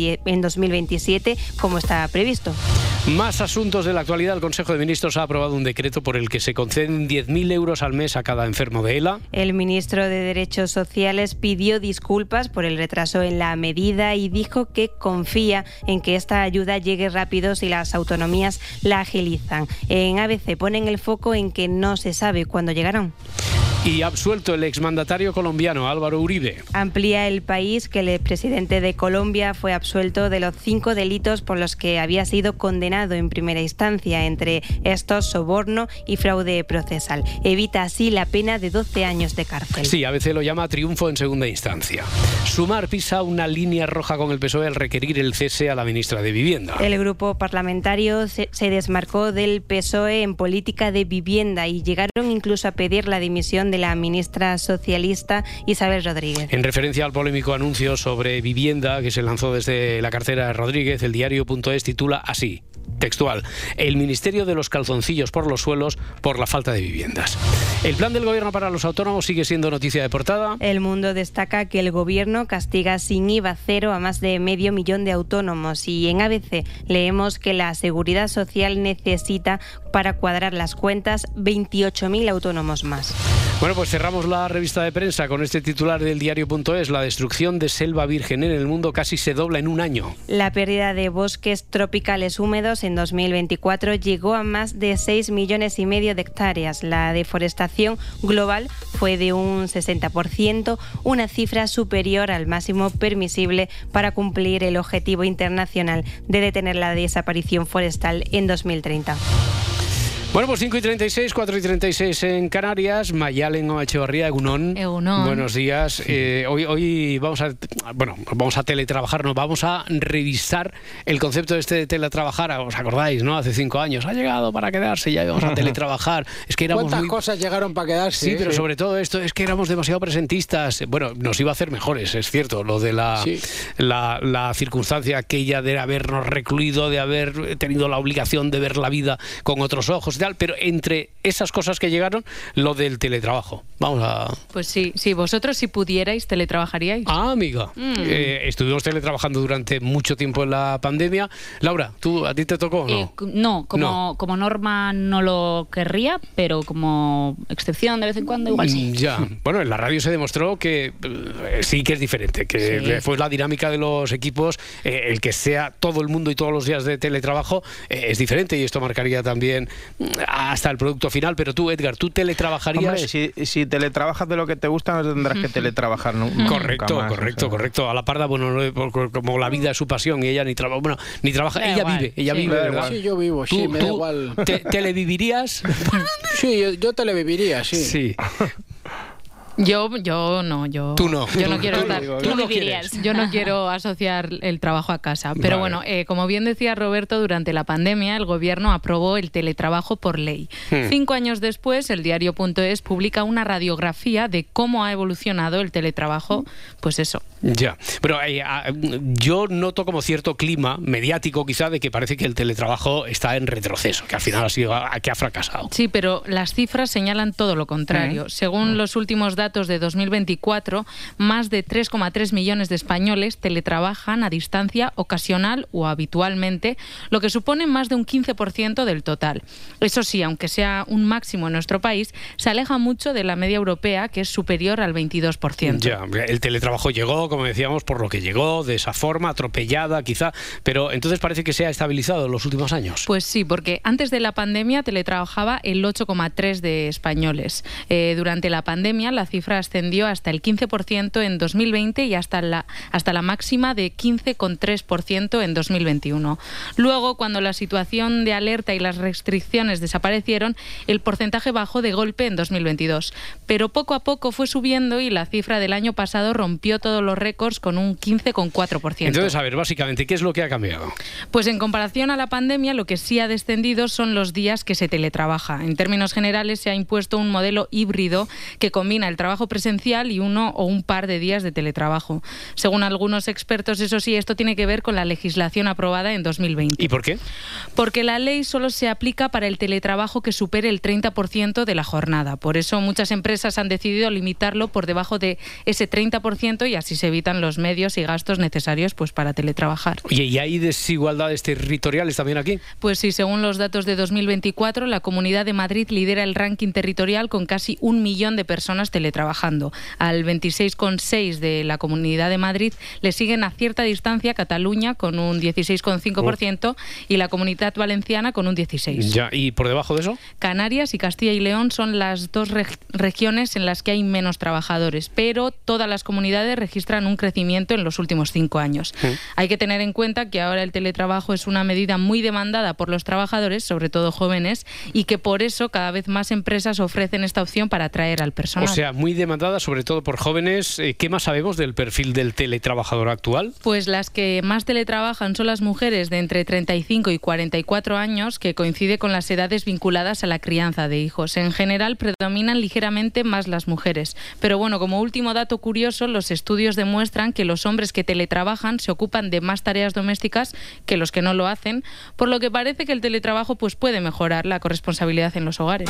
2027 como está previsto. Más asuntos de la actualidad. El Consejo de Ministros ha aprobado un decreto por el que se conceden 10.000 euros al mes a cada enfermo de ELA. El ministro de Derechos Sociales pidió disculpas por el retraso en la medida y dijo que confía en que esta ayuda llegue rápido si las autonomías la agilizan. En ABC ponen el foco en que no se sabe cuándo llegarán. Y absuelto el exmandatario colombiano Álvaro Uribe. Amplía El País que el expresidente de Colombia fue absuelto de los 5 delitos por los que había sido condenado en primera instancia, entre estos soborno y fraude procesal. Evita así la pena de 12 años de cárcel. Sí, ABC lo llama triunfo en segunda instancia. Sumar pisa una línea roja con el PSOE al requerir el cese a la ministra de Vivienda. El grupo parlamentario se desmarcó del PSOE en política de vivienda y llegaron incluso a pedir la dimisión de la ministra socialista Isabel Rodríguez. En referencia al polémico anuncio sobre vivienda que se lanzó desde la cartera de Rodríguez, el diario.es titula así, textual: el Ministerio de los calzoncillos por los suelos por la falta de viviendas. El plan del gobierno para los autónomos sigue siendo noticia de portada. El Mundo destaca que el gobierno castiga sin IVA cero a más de 500.000 de autónomos, y en ABC leemos que la Seguridad Social necesita para cuadrar las cuentas 28.000 autónomos más. Bueno, pues cerramos la revista de prensa con este titular del diario.es: la destrucción de selva virgen en el mundo casi se dobla en un año. La pérdida de bosques tropicales húmedos en 2024 llegó a más de 6,5 millones de hectáreas. La deforestación global fue de un 60%, una cifra superior al máximo permisible para cumplir el objetivo internacional de detener la desaparición forestal en 2030. Bueno, pues 5:36, 4:36 en Canarias. Mayalen Echevarría, Egunon. Egunon. Buenos días. Hoy vamos a teletrabajar, ¿no? Vamos a revisar el concepto de teletrabajar. ¿Os acordáis, no? Hace 5 años ha llegado para quedarse, ya íbamos a teletrabajar. Es que éramos ¿Cuántas cosas llegaron para quedarse? Sí, pero sobre todo esto es que éramos demasiado presentistas. Bueno, nos iba a hacer mejores, es cierto, lo de la circunstancia aquella de habernos recluido, de haber tenido la obligación de ver la vida con otros ojos. Pero entre esas cosas que llegaron, lo del teletrabajo. Vamos a... Pues sí, vosotros si pudierais, ¿teletrabajaríais? Ah, amiga. Estuvimos teletrabajando durante mucho tiempo en la pandemia. Laura, ¿a ti te tocó o no? Como norma no lo querría, pero como excepción de vez en cuando igual sí. Ya. Bueno, en la radio se demostró que sí que es diferente, que fue la dinámica de los equipos, el que sea todo el mundo y todos los días de teletrabajo es diferente, y esto marcaría también hasta el producto final. Pero tú, Edgar, ¿tú teletrabajarías? Hombre, si teletrabajas de lo que te gusta, no tendrás que teletrabajar nunca. Correcto. A la Parda, bueno, como la vida es su pasión y ella ni trabaja, ella vive, ¿verdad? Sí, yo vivo, sí, me da igual. ¿Televivirías? Sí, yo televiviría, sí. Sí. Yo no. Tú no. Yo no quiero estar. Tú no vivirías. Yo no quiero asociar el trabajo a casa. Pero bueno, como bien decía Roberto, durante la pandemia el gobierno aprobó el teletrabajo por ley. 5 años después, el diario.es publica una radiografía de cómo ha evolucionado el teletrabajo. Pues eso. Ya. Pero yo noto como cierto clima mediático, quizá, de que parece que el teletrabajo está en retroceso, que al final ha fracasado. Sí, pero las cifras señalan todo lo contrario. Según los últimos datos datos de 2024, más de 3,3 millones de españoles teletrabajan a distancia ocasional o habitualmente, lo que supone más de un 15% del total. Eso sí, aunque sea un máximo en nuestro país, se aleja mucho de la media europea, que es superior al 22%. Ya, el teletrabajo llegó, como decíamos, por lo que llegó, de esa forma, atropellada quizá, pero entonces parece que se ha estabilizado en los últimos años. Pues sí, porque antes de la pandemia teletrabajaba el 8,3% de españoles. Durante la pandemia la cifra ascendió hasta el 15% en 2020 y hasta la máxima de 15,3% en 2021. Luego, cuando la situación de alerta y las restricciones desaparecieron, el porcentaje bajó de golpe en 2022. Pero poco a poco fue subiendo y la cifra del año pasado rompió todos los récords con un 15,4%. Entonces, a ver, básicamente, ¿qué es lo que ha cambiado? Pues en comparación a la pandemia, lo que sí ha descendido son los días que se teletrabaja. En términos generales, se ha impuesto un modelo híbrido que combina el trabajo presencial y uno o un par de días de teletrabajo. Según algunos expertos, eso sí, esto tiene que ver con la legislación aprobada en 2020. ¿Y por qué? Porque la ley solo se aplica para el teletrabajo que supere el 30% de la jornada. Por eso muchas empresas han decidido limitarlo por debajo de ese 30% y así se evitan los medios y gastos necesarios pues para teletrabajar. Oye, ¿y hay desigualdades territoriales también aquí? Pues sí, según los datos de 2024, la Comunidad de Madrid lidera el ranking territorial con casi 1 millón de personas teletrabajando. Al 26,6% de la Comunidad de Madrid le siguen a cierta distancia Cataluña con un 16,5% y la Comunidad Valenciana con un 16%. Ya, ¿y por debajo de eso? Canarias y Castilla y León son las dos regiones en las que hay menos trabajadores, pero todas las comunidades registran un crecimiento en los últimos 5 años. Hay que tener en cuenta que ahora el teletrabajo es una medida muy demandada por los trabajadores, sobre todo jóvenes, y que por eso cada vez más empresas ofrecen esta opción para atraer al personal. O sea, muy demandada sobre todo por jóvenes. ¿Qué más sabemos del perfil del teletrabajador actual? Pues las que más teletrabajan son las mujeres de entre 35 y 44 años, que coincide con las edades vinculadas a la crianza de hijos. En general predominan ligeramente más las mujeres. Pero bueno, como último dato curioso, los estudios demuestran que los hombres que teletrabajan se ocupan de más tareas domésticas que los que no lo hacen, por lo que parece que el teletrabajo pues puede mejorar la corresponsabilidad en los hogares.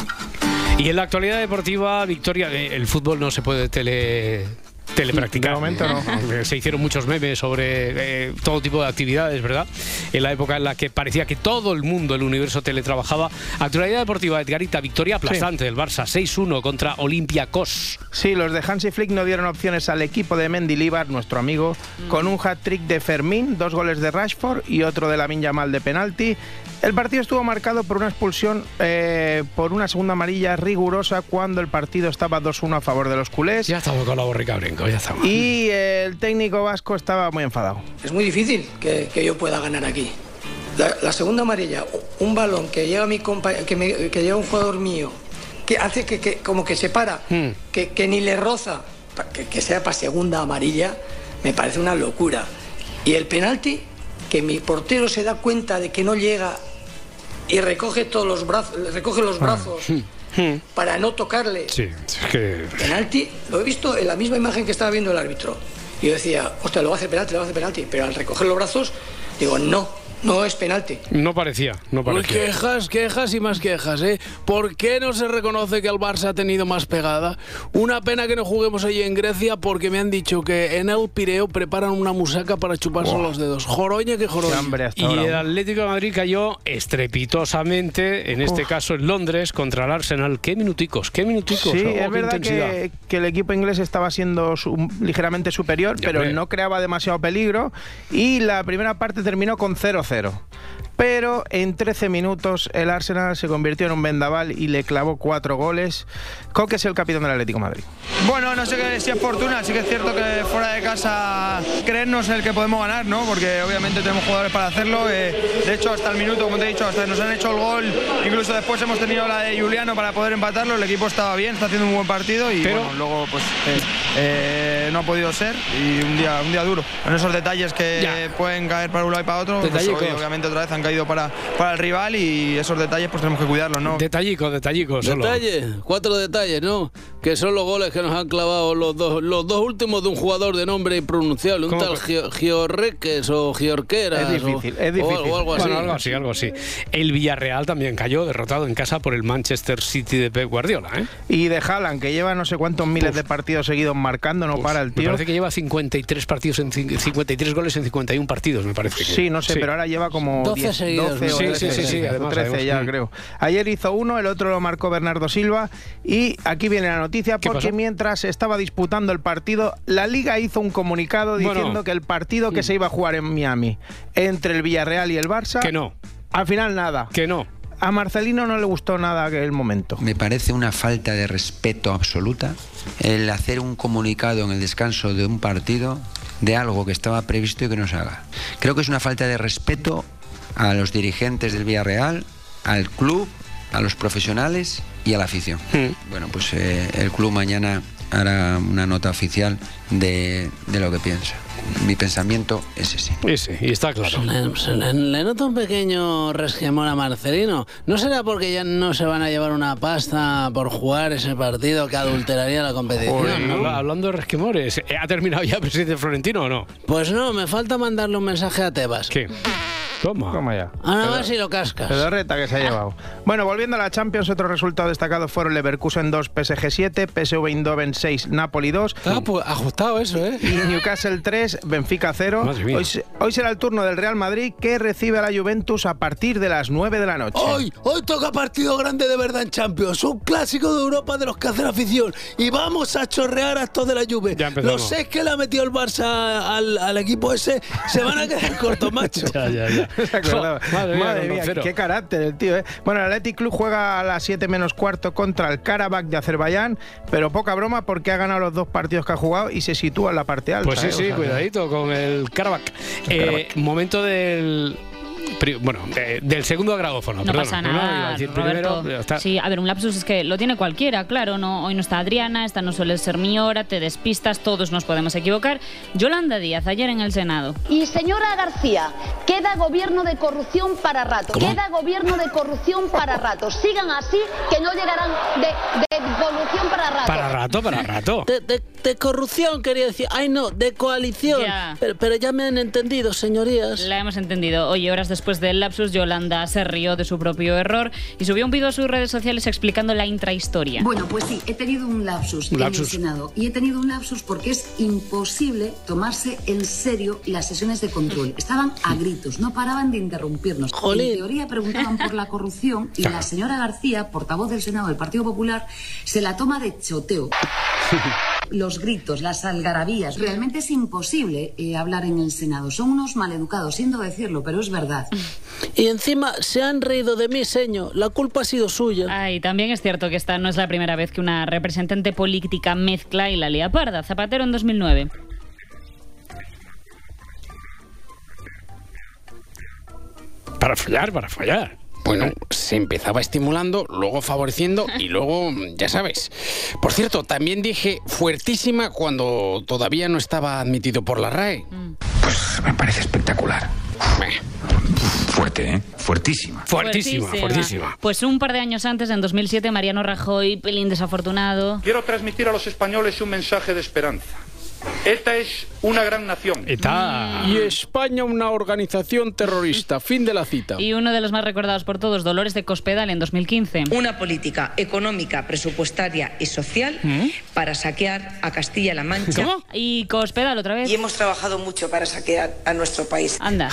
Y en la actualidad deportiva, Victoria, el fútbol no se puede telepracticar. De momento no. Se hicieron muchos memes sobre todo tipo de actividades, ¿verdad? En la época en la que parecía que todo el mundo, el universo, teletrabajaba. Actualidad deportiva, Edgarita, victoria aplastante del Barça, 6-1 contra Olympiacos. Sí, los de Hansi Flick no dieron opciones al equipo de Mendilibar, nuestro amigo, con un hat-trick de Fermín, 2 goles de Rashford y otro de Lamine Yamal de penalti. El partido estuvo marcado por una expulsión por una segunda amarilla rigurosa cuando el partido estaba 2-1 a favor de los culés. Ya estamos con la borrica brinco, ya estamos. Y el técnico vasco estaba muy enfadado. Es muy difícil que yo pueda ganar aquí. La segunda amarilla, un balón que lleva que lleva un jugador mío, que hace que como que se para, que ni le roza, que sea para segunda amarilla, me parece una locura. Y el penalti, que mi portero se da cuenta de que no llega y recoge todos los brazos, recoge los brazos para no tocarle. Sí, es que... Penalti, lo he visto en la misma imagen que estaba viendo el árbitro. Y yo decía, hostia, lo va a hacer penalti, pero al recoger los brazos, digo, no es penalti. No parecía. Uy, quejas y más quejas, ¿eh? ¿Por qué no se reconoce que el Barça ha tenido más pegada? Una pena que no juguemos allí en Grecia porque me han dicho que en el Pireo preparan una musaca para chuparse los dedos. Joroña que joroña. Y el Atlético de Madrid cayó estrepitosamente, en este caso en Londres, contra el Arsenal. ¿Qué minuticos? Sí, es verdad que el equipo inglés estaba siendo ligeramente superior, pero no creaba demasiado peligro y la primera parte terminó con 0-0. Pero en 13 minutos el Arsenal se convirtió en un vendaval y le clavó 4 goles. Coque es el capitán del Atlético de Madrid. Bueno, no sé si es fortuna, sí que es cierto que fuera de casa creernos el que podemos ganar, ¿no? Porque obviamente tenemos jugadores para hacerlo. De hecho, hasta el minuto, como te he dicho, hasta nos han hecho el gol. Incluso después hemos tenido la de Juliano para poder empatarlo. El equipo estaba bien, está haciendo un buen partido y bueno, luego pues no ha podido ser y un día duro. En esos detalles que pueden caer para un lado y para otro, pues, obviamente otra vez han caído caído para el rival y esos detalles pues tenemos que cuidarlos, ¿no? Detallicos solo. Detalles, 4 detalles, ¿no? Que son los goles que nos han clavado los dos últimos de un jugador de nombre impronunciable, un tal Giorreques o Giorqueras. Es difícil. O algo así. Bueno, algo así. El Villarreal también cayó derrotado en casa por el Manchester City de Pep Guardiola, ¿eh? Y de Haaland, que lleva no sé cuántos miles de partidos seguidos marcando, no para el tío. Me parece que lleva 53 goles en 51 partidos, me parece. Sí, no sé, pero ahora lleva como 12 seguidos. 12 o 13, sí, además, 13 ya, creo. Ayer hizo uno, el otro lo marcó Bernardo Silva. Y aquí viene la noticia, porque mientras estaba disputando el partido, la Liga hizo un comunicado diciendo que el partido que se iba a jugar en Miami entre el Villarreal y el Barça... Que no. Al final nada. Que no. A Marcelino no le gustó nada aquel momento. Me parece una falta de respeto absoluta el hacer un comunicado en el descanso de un partido de algo que estaba previsto y que no se haga. Creo que es una falta de respeto a los dirigentes del Villarreal, al club, a los profesionales y a la afición. Bueno, pues el club mañana hará una nota oficial de lo que piensa. Mi pensamiento es ese. Ese, y está claro. Le noto un pequeño resquemor a Marcelino. ¿No será porque ya no se van a llevar una pasta por jugar ese partido que adulteraría la competición? ¿No? Hablando de resquemores, ¿ha terminado ya el presidente Florentino o no? Pues no, me falta mandarle un mensaje a Tebas. ¿Qué? Toma ya. A ver si lo cascas. Pedorreta que se ha llevado. Bueno, volviendo a la Champions, otros resultados destacados fueron Leverkusen 2, PSG 7, PSV Eindhoven 6, Napoli 2. Pues ajustado eso, ¿eh? Y Newcastle 3, Benfica 0. Hoy será el turno del Real Madrid, que recibe a la Juventus a partir de las 9 de la noche. Hoy toca partido grande de verdad en Champions. Un clásico de Europa de los que hacen afición. Y vamos a chorrear a estos de la Juve. Los 6 que le ha metido el Barça al equipo ese se van a quedar cortos, macho. Ya. Madre mía, qué carácter el tío, ¿eh? Bueno, el Athletic Club juega a las 7 menos cuarto contra el Karabakh de Azerbaiyán, pero poca broma porque ha ganado los 2 partidos que ha jugado y se sitúa en la parte alta. Pues sí, cuidadito con el Karabakh. Momento del segundo grabófono. No pasa nada, Roberto. Sí, a ver, un lapsus es que lo tiene cualquiera, claro, no, hoy no está Adriana, esta no suele ser mi hora, te despistas, todos nos podemos equivocar. Yolanda Díaz, ayer en el Senado. Y señora García, queda gobierno de corrupción para rato. ¿Cómo? Queda gobierno de corrupción para rato. Sigan así, que no llegarán de corrupción para rato. De corrupción quería decir. Ay, no, de coalición. Ya. Pero ya me han entendido, señorías. La hemos entendido. Oye, horas después del lapsus, Yolanda se rió de su propio error y subió un vídeo a sus redes sociales explicando la intrahistoria. Bueno, pues sí, he tenido un lapsus en el Senado. Y he tenido un lapsus porque es imposible tomarse en serio las sesiones de control. Estaban a gritos, no paraban de interrumpirnos. Jolín. En teoría preguntaban por la corrupción y la señora García, portavoz del Senado del Partido Popular, se la toma de choteo. Los gritos, las algarabías. Realmente es imposible hablar en el Senado. Son unos maleducados, siento decirlo, pero es verdad. Y encima se han reído de mí, señor. La culpa ha sido suya. Ay, también es cierto que esta no es la primera vez que una representante política mezcla y la lía parda. Zapatero en 2009. Para follar. Bueno, se empezaba estimulando, luego favoreciendo y luego, ya sabes. Por cierto, también dije fuertísima cuando todavía no estaba admitido por la RAE. Pues me parece espectacular. Fuerte, ¿eh? Fuertísima. Pues un par de años antes, en 2007, Mariano Rajoy, pelín desafortunado. Quiero transmitir a los españoles un mensaje de esperanza. ETA es una gran nación. Y España una organización terrorista. Fin de la cita. Y uno de los más recordados por todos, Dolores de Cospedal, en 2015. Una política económica, presupuestaria y social para saquear a Castilla-La Mancha. ¿Cómo? Y Cospedal otra vez. Y hemos trabajado mucho para saquear a nuestro país. Anda.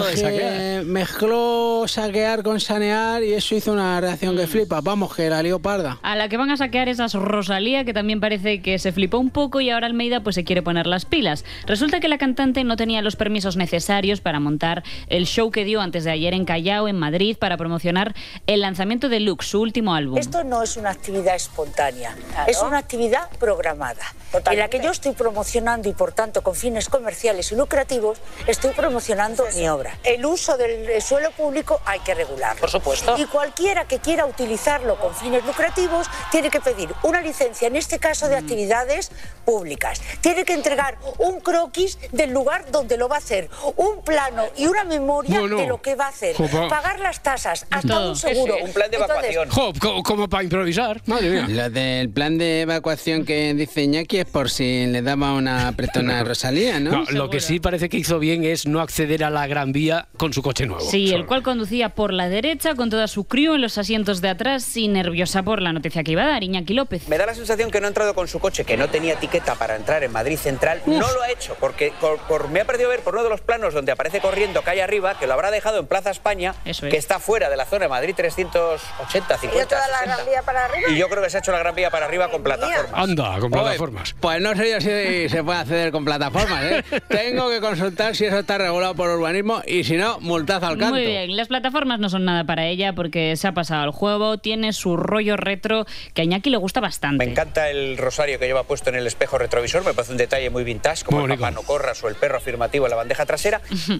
Mezcló saquear con sanear y eso hizo una reacción que flipa. Vamos, que la lió parda. A la que van a saquear es a Rosalía, que también parece que se flipó un poco y ahora Almeida pues se quiere poner las pilas. Resulta que la cantante no tenía los permisos necesarios para montar el show que dio antes de ayer en Callao, en Madrid, para promocionar el lanzamiento de Lux, su último álbum. Esto no es una actividad espontánea, es una actividad programada, en la que yo estoy promocionando y por tanto con fines comerciales y lucrativos estoy promocionando mi obra. El uso del suelo público hay que regularlo. Por supuesto. Y cualquiera que quiera utilizarlo con fines lucrativos tiene que pedir una licencia, en este caso de actividades públicas. Tiene que entregar entregar un croquis del lugar donde lo va a hacer, un plano y una memoria de lo que va a hacer, pagar las tasas, hasta un seguro. Un plan de evacuación. Como para improvisar, madre mía. Lo del plan de evacuación que dice Iñaki es por si le daba una apretona a Rosalía, ¿no? Lo que sí parece que hizo bien es no acceder a la Gran Vía con su coche nuevo. Sí, el cual conducía por la derecha con toda su crew en los asientos de atrás y nerviosa por la noticia que iba a dar, Iñaki López. Me da la sensación que no ha entrado con su coche, que no tenía etiqueta para entrar en Madrid Central. No lo ha hecho, porque me ha parecido ver por uno de los planos donde aparece corriendo calle arriba, que lo habrá dejado en Plaza España, que está fuera de la zona de Madrid 380, 50, ¿Y toda la Gran Vía para arriba? Y yo creo que se ha hecho la Gran Vía para arriba con plataformas. Anda, con plataformas. Pues no sé yo si se puede acceder con plataformas, ¿eh? Tengo que consultar si eso está regulado por urbanismo y si no, multazo al canto. Muy bien, las plataformas no son nada para ella porque se ha pasado al juego, tiene su rollo retro que a Iñaki le gusta bastante. Me encanta el rosario que lleva puesto en el espejo retrovisor, me parece un detalle muy vintage, como el papá no corras o el perro afirmativo en la bandeja trasera.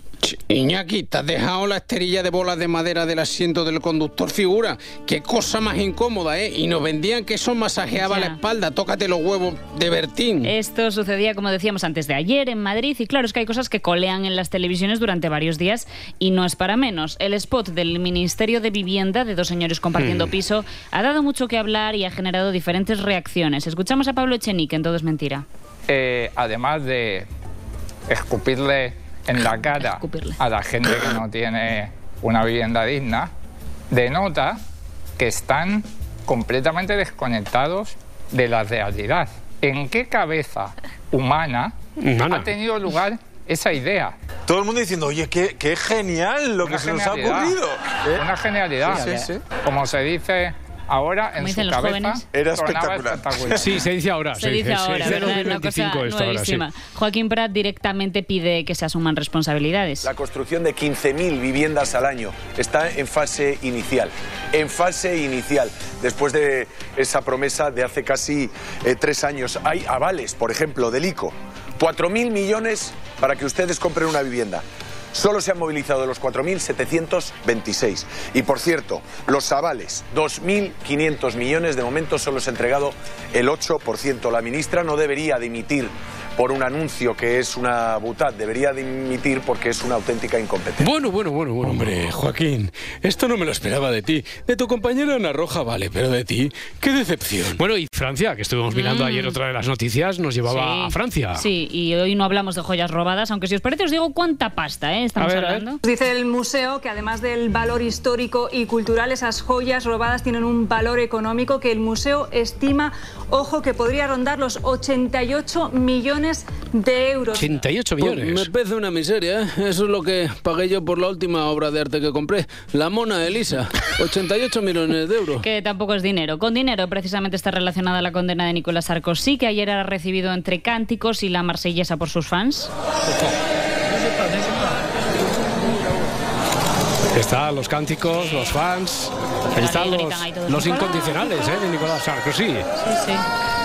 Iñaki, ¿te has dejado la esterilla de bolas de madera del asiento del conductor? Figura, qué cosa más incómoda, ¿eh? Y nos vendían que eso masajeaba la espalda, tócate los huevos de Bertín. Esto sucedía, como decíamos antes de ayer, en Madrid, y claro, es que hay cosas que colean en las televisiones durante varios días y no es para menos. El spot del Ministerio de Vivienda de dos señores compartiendo piso ha dado mucho que hablar y ha generado diferentes reacciones. Escuchamos a Pablo Echenique en Todo es Mentira. Además de escupirle en la cara a la gente que no tiene una vivienda digna, denota que están completamente desconectados de la realidad. ¿En qué cabeza humana ha tenido lugar esa idea? Todo el mundo diciendo, oye, qué genial lo que se nos ha ocurrido. Una genialidad. Sí. Como se dice ahora, en su cabeza era espectacular. Sí, se dice ahora. Se dice ahora, ¿verdad? Una cosa nuevísima. Sí. Joaquín Prat directamente pide que se asuman responsabilidades. La construcción de 15.000 viviendas al año está en fase inicial. En fase inicial. Después de esa promesa de hace casi 3 años. Hay avales, por ejemplo, del ICO. 4.000 millones para que ustedes compren una vivienda. Solo se han movilizado los 4.726. Y por cierto, los avales, 2.500 millones, de momento solo se ha entregado el 8%. La ministra no debería dimitir por un anuncio que es una butad, debería dimitir porque es una auténtica incompetencia. Bueno. Hombre, Joaquín, esto no me lo esperaba de ti. De tu compañera Ana Roja, vale, pero de ti, qué decepción. Bueno, y Francia, que estuvimos mirando ayer otra de las noticias, nos llevaba a Francia. Sí, y hoy no hablamos de joyas robadas, aunque si os parece os digo cuánta pasta estamos hablando. Dice el museo que además del valor histórico y cultural, esas joyas robadas tienen un valor económico que el museo estima, ojo, que podría rondar los 88 millones de euros. 88 millones. Pues me parece una miseria, ¿eh? Eso es lo que pagué yo por la última obra de arte que compré, la Mona de Lisa. 88 millones de euros. Que tampoco es dinero. Con dinero precisamente está relacionada la condena de Nicolas Sarkozy, que ayer era recibido entre cánticos y la marsellesa por sus fans. Están los cánticos, los fans, ahí están los incondicionales de Nicolas Sarkozy. Sí.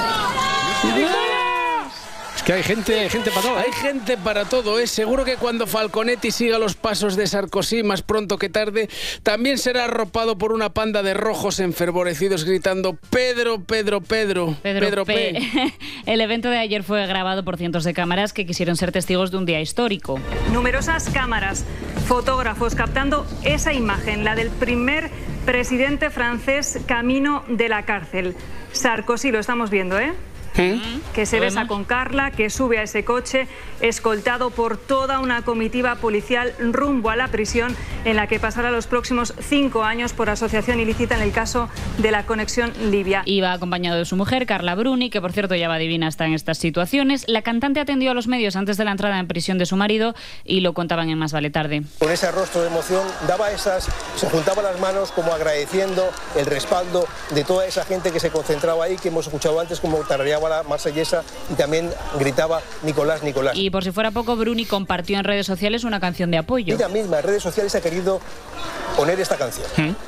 Es que hay gente para todo. Hay gente para todo, ¿eh? Seguro que cuando Falconetti siga los pasos de Sarkozy, más pronto que tarde, también será arropado por una panda de rojos enfervorecidos gritando Pedro P. El evento de ayer fue grabado por cientos de cámaras que quisieron ser testigos de un día histórico. Numerosas cámaras, fotógrafos captando esa imagen, la del primer presidente francés camino de la cárcel. Sarkozy, lo estamos viendo, ¿eh? Que se besa con Carla, que sube a ese coche escoltado por toda una comitiva policial rumbo a la prisión en la que pasará los próximos 5 años por asociación ilícita en el caso de la conexión Libia. Iba acompañado de su mujer, Carla Bruni, que por cierto ya va divina hasta en estas situaciones. La cantante atendió a los medios antes de la entrada en prisión de su marido y lo contaban en Más vale tarde. Con ese rostro de emoción se juntaba las manos como agradeciendo el respaldo de toda esa gente que se concentraba ahí, que hemos escuchado antes como tarareaba la marsellesa y también gritaba Nicolás. Y por si fuera poco, Bruni compartió en redes sociales una canción de apoyo. Ella misma en redes sociales ha querido poner esta canción.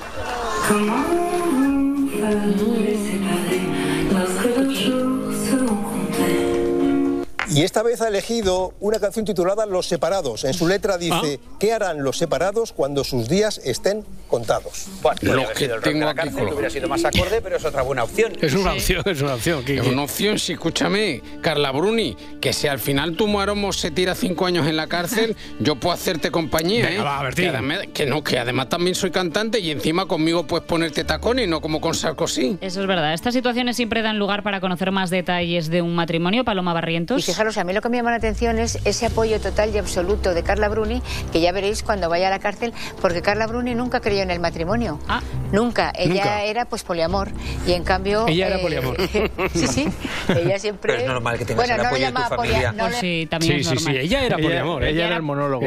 Y esta vez ha elegido una canción titulada Los separados. En su letra dice, ¿qué harán los separados cuando sus días estén contados. Bueno, los que tengo aquí hubiera sido más acorde, pero es otra buena opción. Es una opción, es una opción. Es una opción, sí, escúchame, Carla Bruni, que si al final tu maromo se tira 5 años en la cárcel, yo puedo hacerte compañía, Venga, va, Bertín. Que además también soy cantante y encima conmigo puedes ponerte tacones, no como con Sarkozy. Eso es verdad. Estas situaciones siempre dan lugar para conocer más detalles de un matrimonio. Paloma Barrientos. Y fijaros, a mí lo que me llama la atención es ese apoyo total y absoluto de Carla Bruni, que ya veréis cuando vaya a la cárcel, porque Carla Bruni nunca creyó en el matrimonio. Nunca. Ella era pues poliamor. Y en cambio... Ella era poliamor. Sí. Ella siempre... Pero es normal que tengas el apoyo de tu familia. Sí, también es normal. Sí, ella era poliamor. Ella era el monólogo.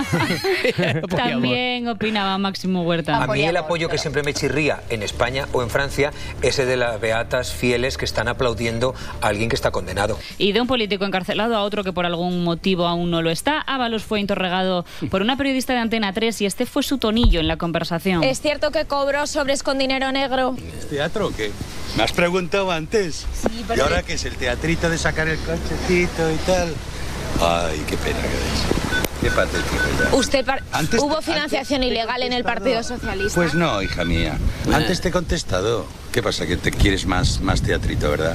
También opinaba Máximo Huerta. A mí el apoyo que siempre me chirría en España o en Francia es el de las beatas fieles que están aplaudiendo a alguien que está condenado. Y de un político encarcelado a otro que por algún motivo aún no lo está, Ábalos fue interrogado por una periodista de Antena 3 y este fue su tonillo en la conversación. ¿Es cierto que cobró sobres con dinero negro? ¿Es teatro o qué? ¿Me has preguntado antes? Sí, pero... ¿Y ahora qué es el teatrito de sacar el cochetito y tal? Ay, qué pena que es. Qué patético ya. ¿Usted ¿Hubo financiación ilegal en el Partido Socialista? Pues no, hija mía. Antes te he contestado. ¿Qué pasa? Que te quieres más teatrito, ¿verdad?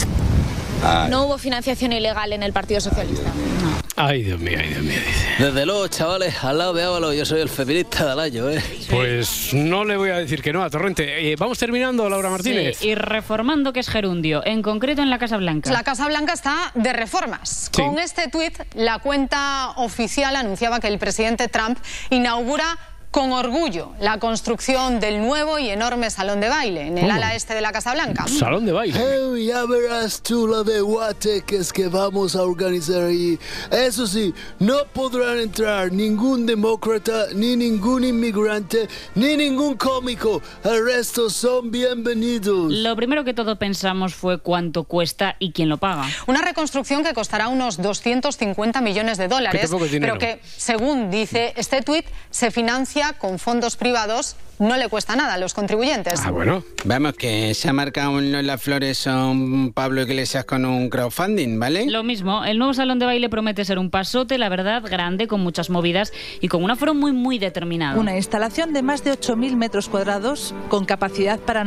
Ay. No hubo financiación ilegal en el Partido Socialista. Ay, Dios mío, dice. Desde luego, chavales, al lado de Ábalos, yo soy el feminista del año, ¿eh? Pues no le voy a decir que no a Torrente. Vamos terminando, Laura Martínez. Sí, y reformando, que es gerundio, en concreto en la Casa Blanca. La Casa Blanca está de reformas. Sí. Con este tuit, la cuenta oficial anunciaba que el presidente Trump inaugura con orgullo la construcción del nuevo y enorme salón de baile en el ala este de la Casa Blanca. ¿Salón de baile? Ya verás tú la de guateques que vamos a organizar allí. Eso sí, no podrán entrar ningún demócrata, ni ningún inmigrante, ni ningún cómico. El resto son bienvenidos. Lo primero que todos pensamos fue cuánto cuesta y quién lo paga. Una reconstrucción que costará unos 250 millones de dólares, pero que, según dice este tuit, se financia con fondos privados, no le cuesta nada a los contribuyentes. Bueno. Vamos, que se ha marcado las flores son Pablo Iglesias con un crowdfunding, ¿vale? Lo mismo, el nuevo salón de baile promete ser un pasote, la verdad, grande, con muchas movidas y con un aforo muy determinado. Una instalación de más de 8.000 metros cuadrados, con capacidad para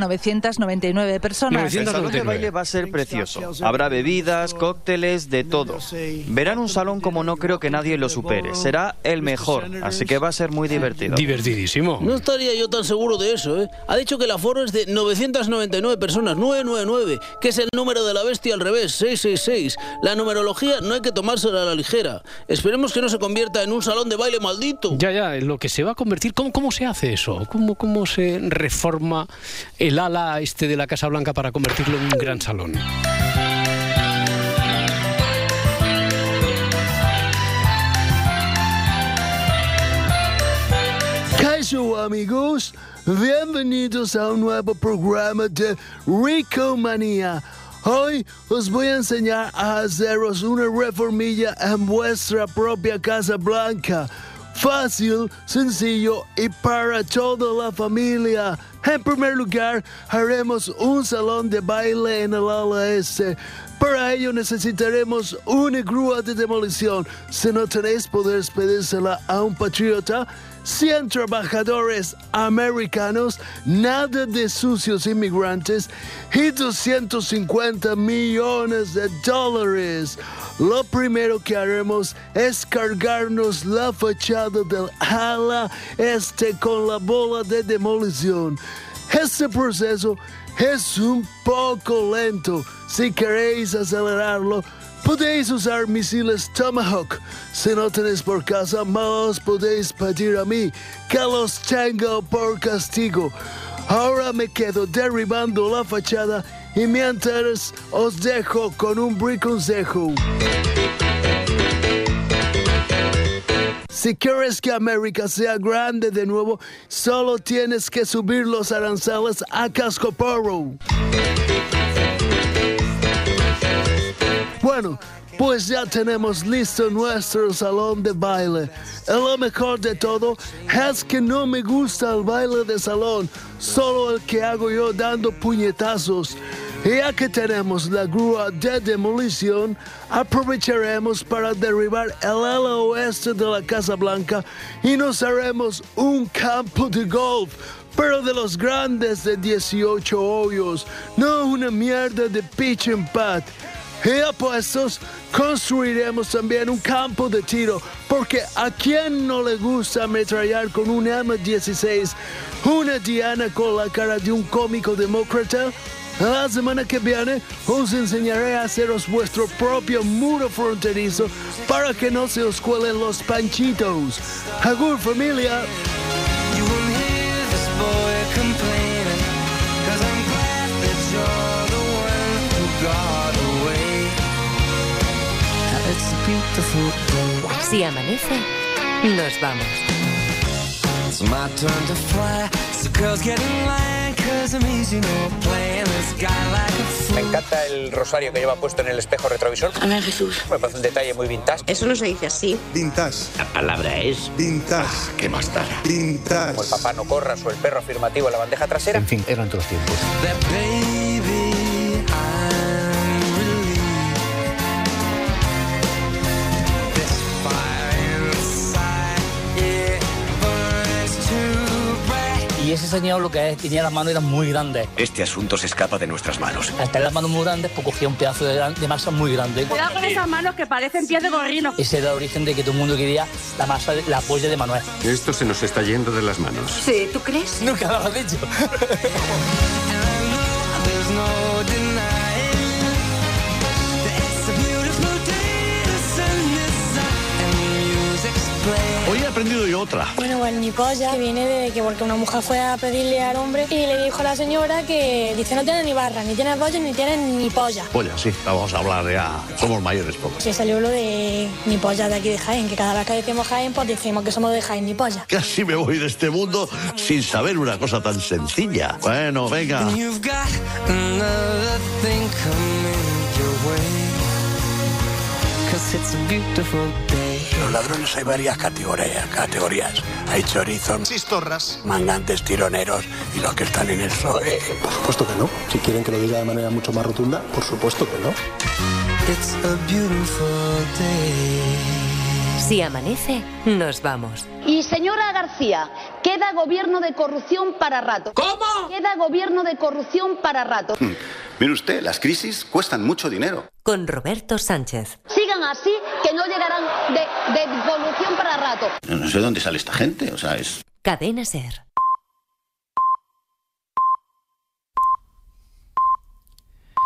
999 personas. El salón de baile va a ser precioso. Habrá bebidas, cócteles, de todo. Verán un salón como no creo que nadie lo supere. Será el mejor, así que va a ser muy divertido. Divertidísimo. No estaría yo tan seguro de eso, ¿eh? Ha dicho que el aforo es de 999 personas, 999, que es el número de la bestia al revés, 666. La numerología no hay que tomársela a la ligera. Esperemos que no se convierta en un salón de baile maldito. Ya, lo que se va a convertir, ¿cómo se hace eso? ¿Cómo se reforma el ala este de la Casa Blanca para convertirlo en un gran salón? Caso amigos, bienvenidos a un nuevo programa de Ricomanía. Hoy os voy a enseñar a haceros una reformilla en vuestra propia Casa Blanca. Fácil, sencillo y para toda la familia. En primer lugar, haremos un salón de baile en el ala este. Para ello necesitaremos una grúa de demolición. Si no tenéis, podéis pedírsela a un patriota. 100 trabajadores americanos, nada de sucios inmigrantes y 250 millones de dólares. Lo primero que haremos es cargarnos la fachada del ala este con la bola de demolición. Este proceso es un poco lento. Si queréis acelerarlo, podéis usar misiles Tomahawk. Si no tenéis por casa, más podéis pedir a mí que los tenga por castigo. Ahora me quedo derribando la fachada y mientras os dejo con un briconsejo. Si quieres que América sea grande de nuevo, solo tienes que subir los aranceles a cascoporro. Bueno, pues ya tenemos listo nuestro salón de baile. Y lo mejor de todo es que no me gusta el baile de salón, solo el que hago yo dando puñetazos. Y ya que tenemos la grúa de demolición, aprovecharemos para derribar el ala oeste de la Casa Blanca y nos haremos un campo de golf, pero de los grandes de 18 hoyos, no una mierda de pitch and putt. Y apuestos, construiremos también un campo de tiro, porque a quien no le gusta ametrallar con un M16 una diana con la cara de un cómico demócrata. La semana que viene os enseñaré a haceros vuestro propio muro fronterizo para que no se os cuelen los panchitos. Agur, familia. Si amanece, nos vamos. Me encanta el rosario que lleva puesto en el espejo retrovisor. Amén, Jesús. Me parece un detalle muy vintage. Eso no se dice así. Vintage. La palabra es Vintage. ¿Qué más dará? Vintage. Como el papá no corras o el perro afirmativo en la bandeja trasera. En fin, eran otros tiempos. Y ese señor lo que tenía las manos eran muy grandes. Este asunto se escapa de nuestras manos. Al tener las manos muy grandes, pues cogía un pedazo de masa muy grande. Cuidado con esas manos que parecen pies de gorrino. Ese era el origen de que todo el mundo quería la masa, la polla de Manuel. Esto se nos está yendo de las manos. Sí, ¿tú crees? Nunca lo has dicho. Hoy he aprendido yo otra. Bueno, el ni polla, que viene de que porque una mujer fue a pedirle al hombre y le dijo a la señora que dice no tiene ni barra, ni tiene polla, ni tiene ni polla. Polla, sí, vamos a hablar ya. Somos mayores pocos. Sí, salió lo de ni polla de aquí de Jaén, que cada vez que decimos Jaén, pues decimos que somos de Jaén ni polla. Casi me voy de este mundo sin saber una cosa tan sencilla. Bueno, venga. Los ladrones hay varias categorías. Hay chorizos, chistorras, mangantes, tironeros y los que están en el PSOE. Por supuesto que no. Si quieren que lo diga de manera mucho más rotunda, por supuesto que no. Si amanece, nos vamos. Y señora García, queda gobierno de corrupción para rato. ¿Cómo? Queda gobierno de corrupción para rato. Mire usted, las crisis cuestan mucho dinero. Con Roberto Sánchez. Sigan así, que no llegarán de corrupción para rato. No sé dónde sale esta gente, o sea, es... Cadena SER.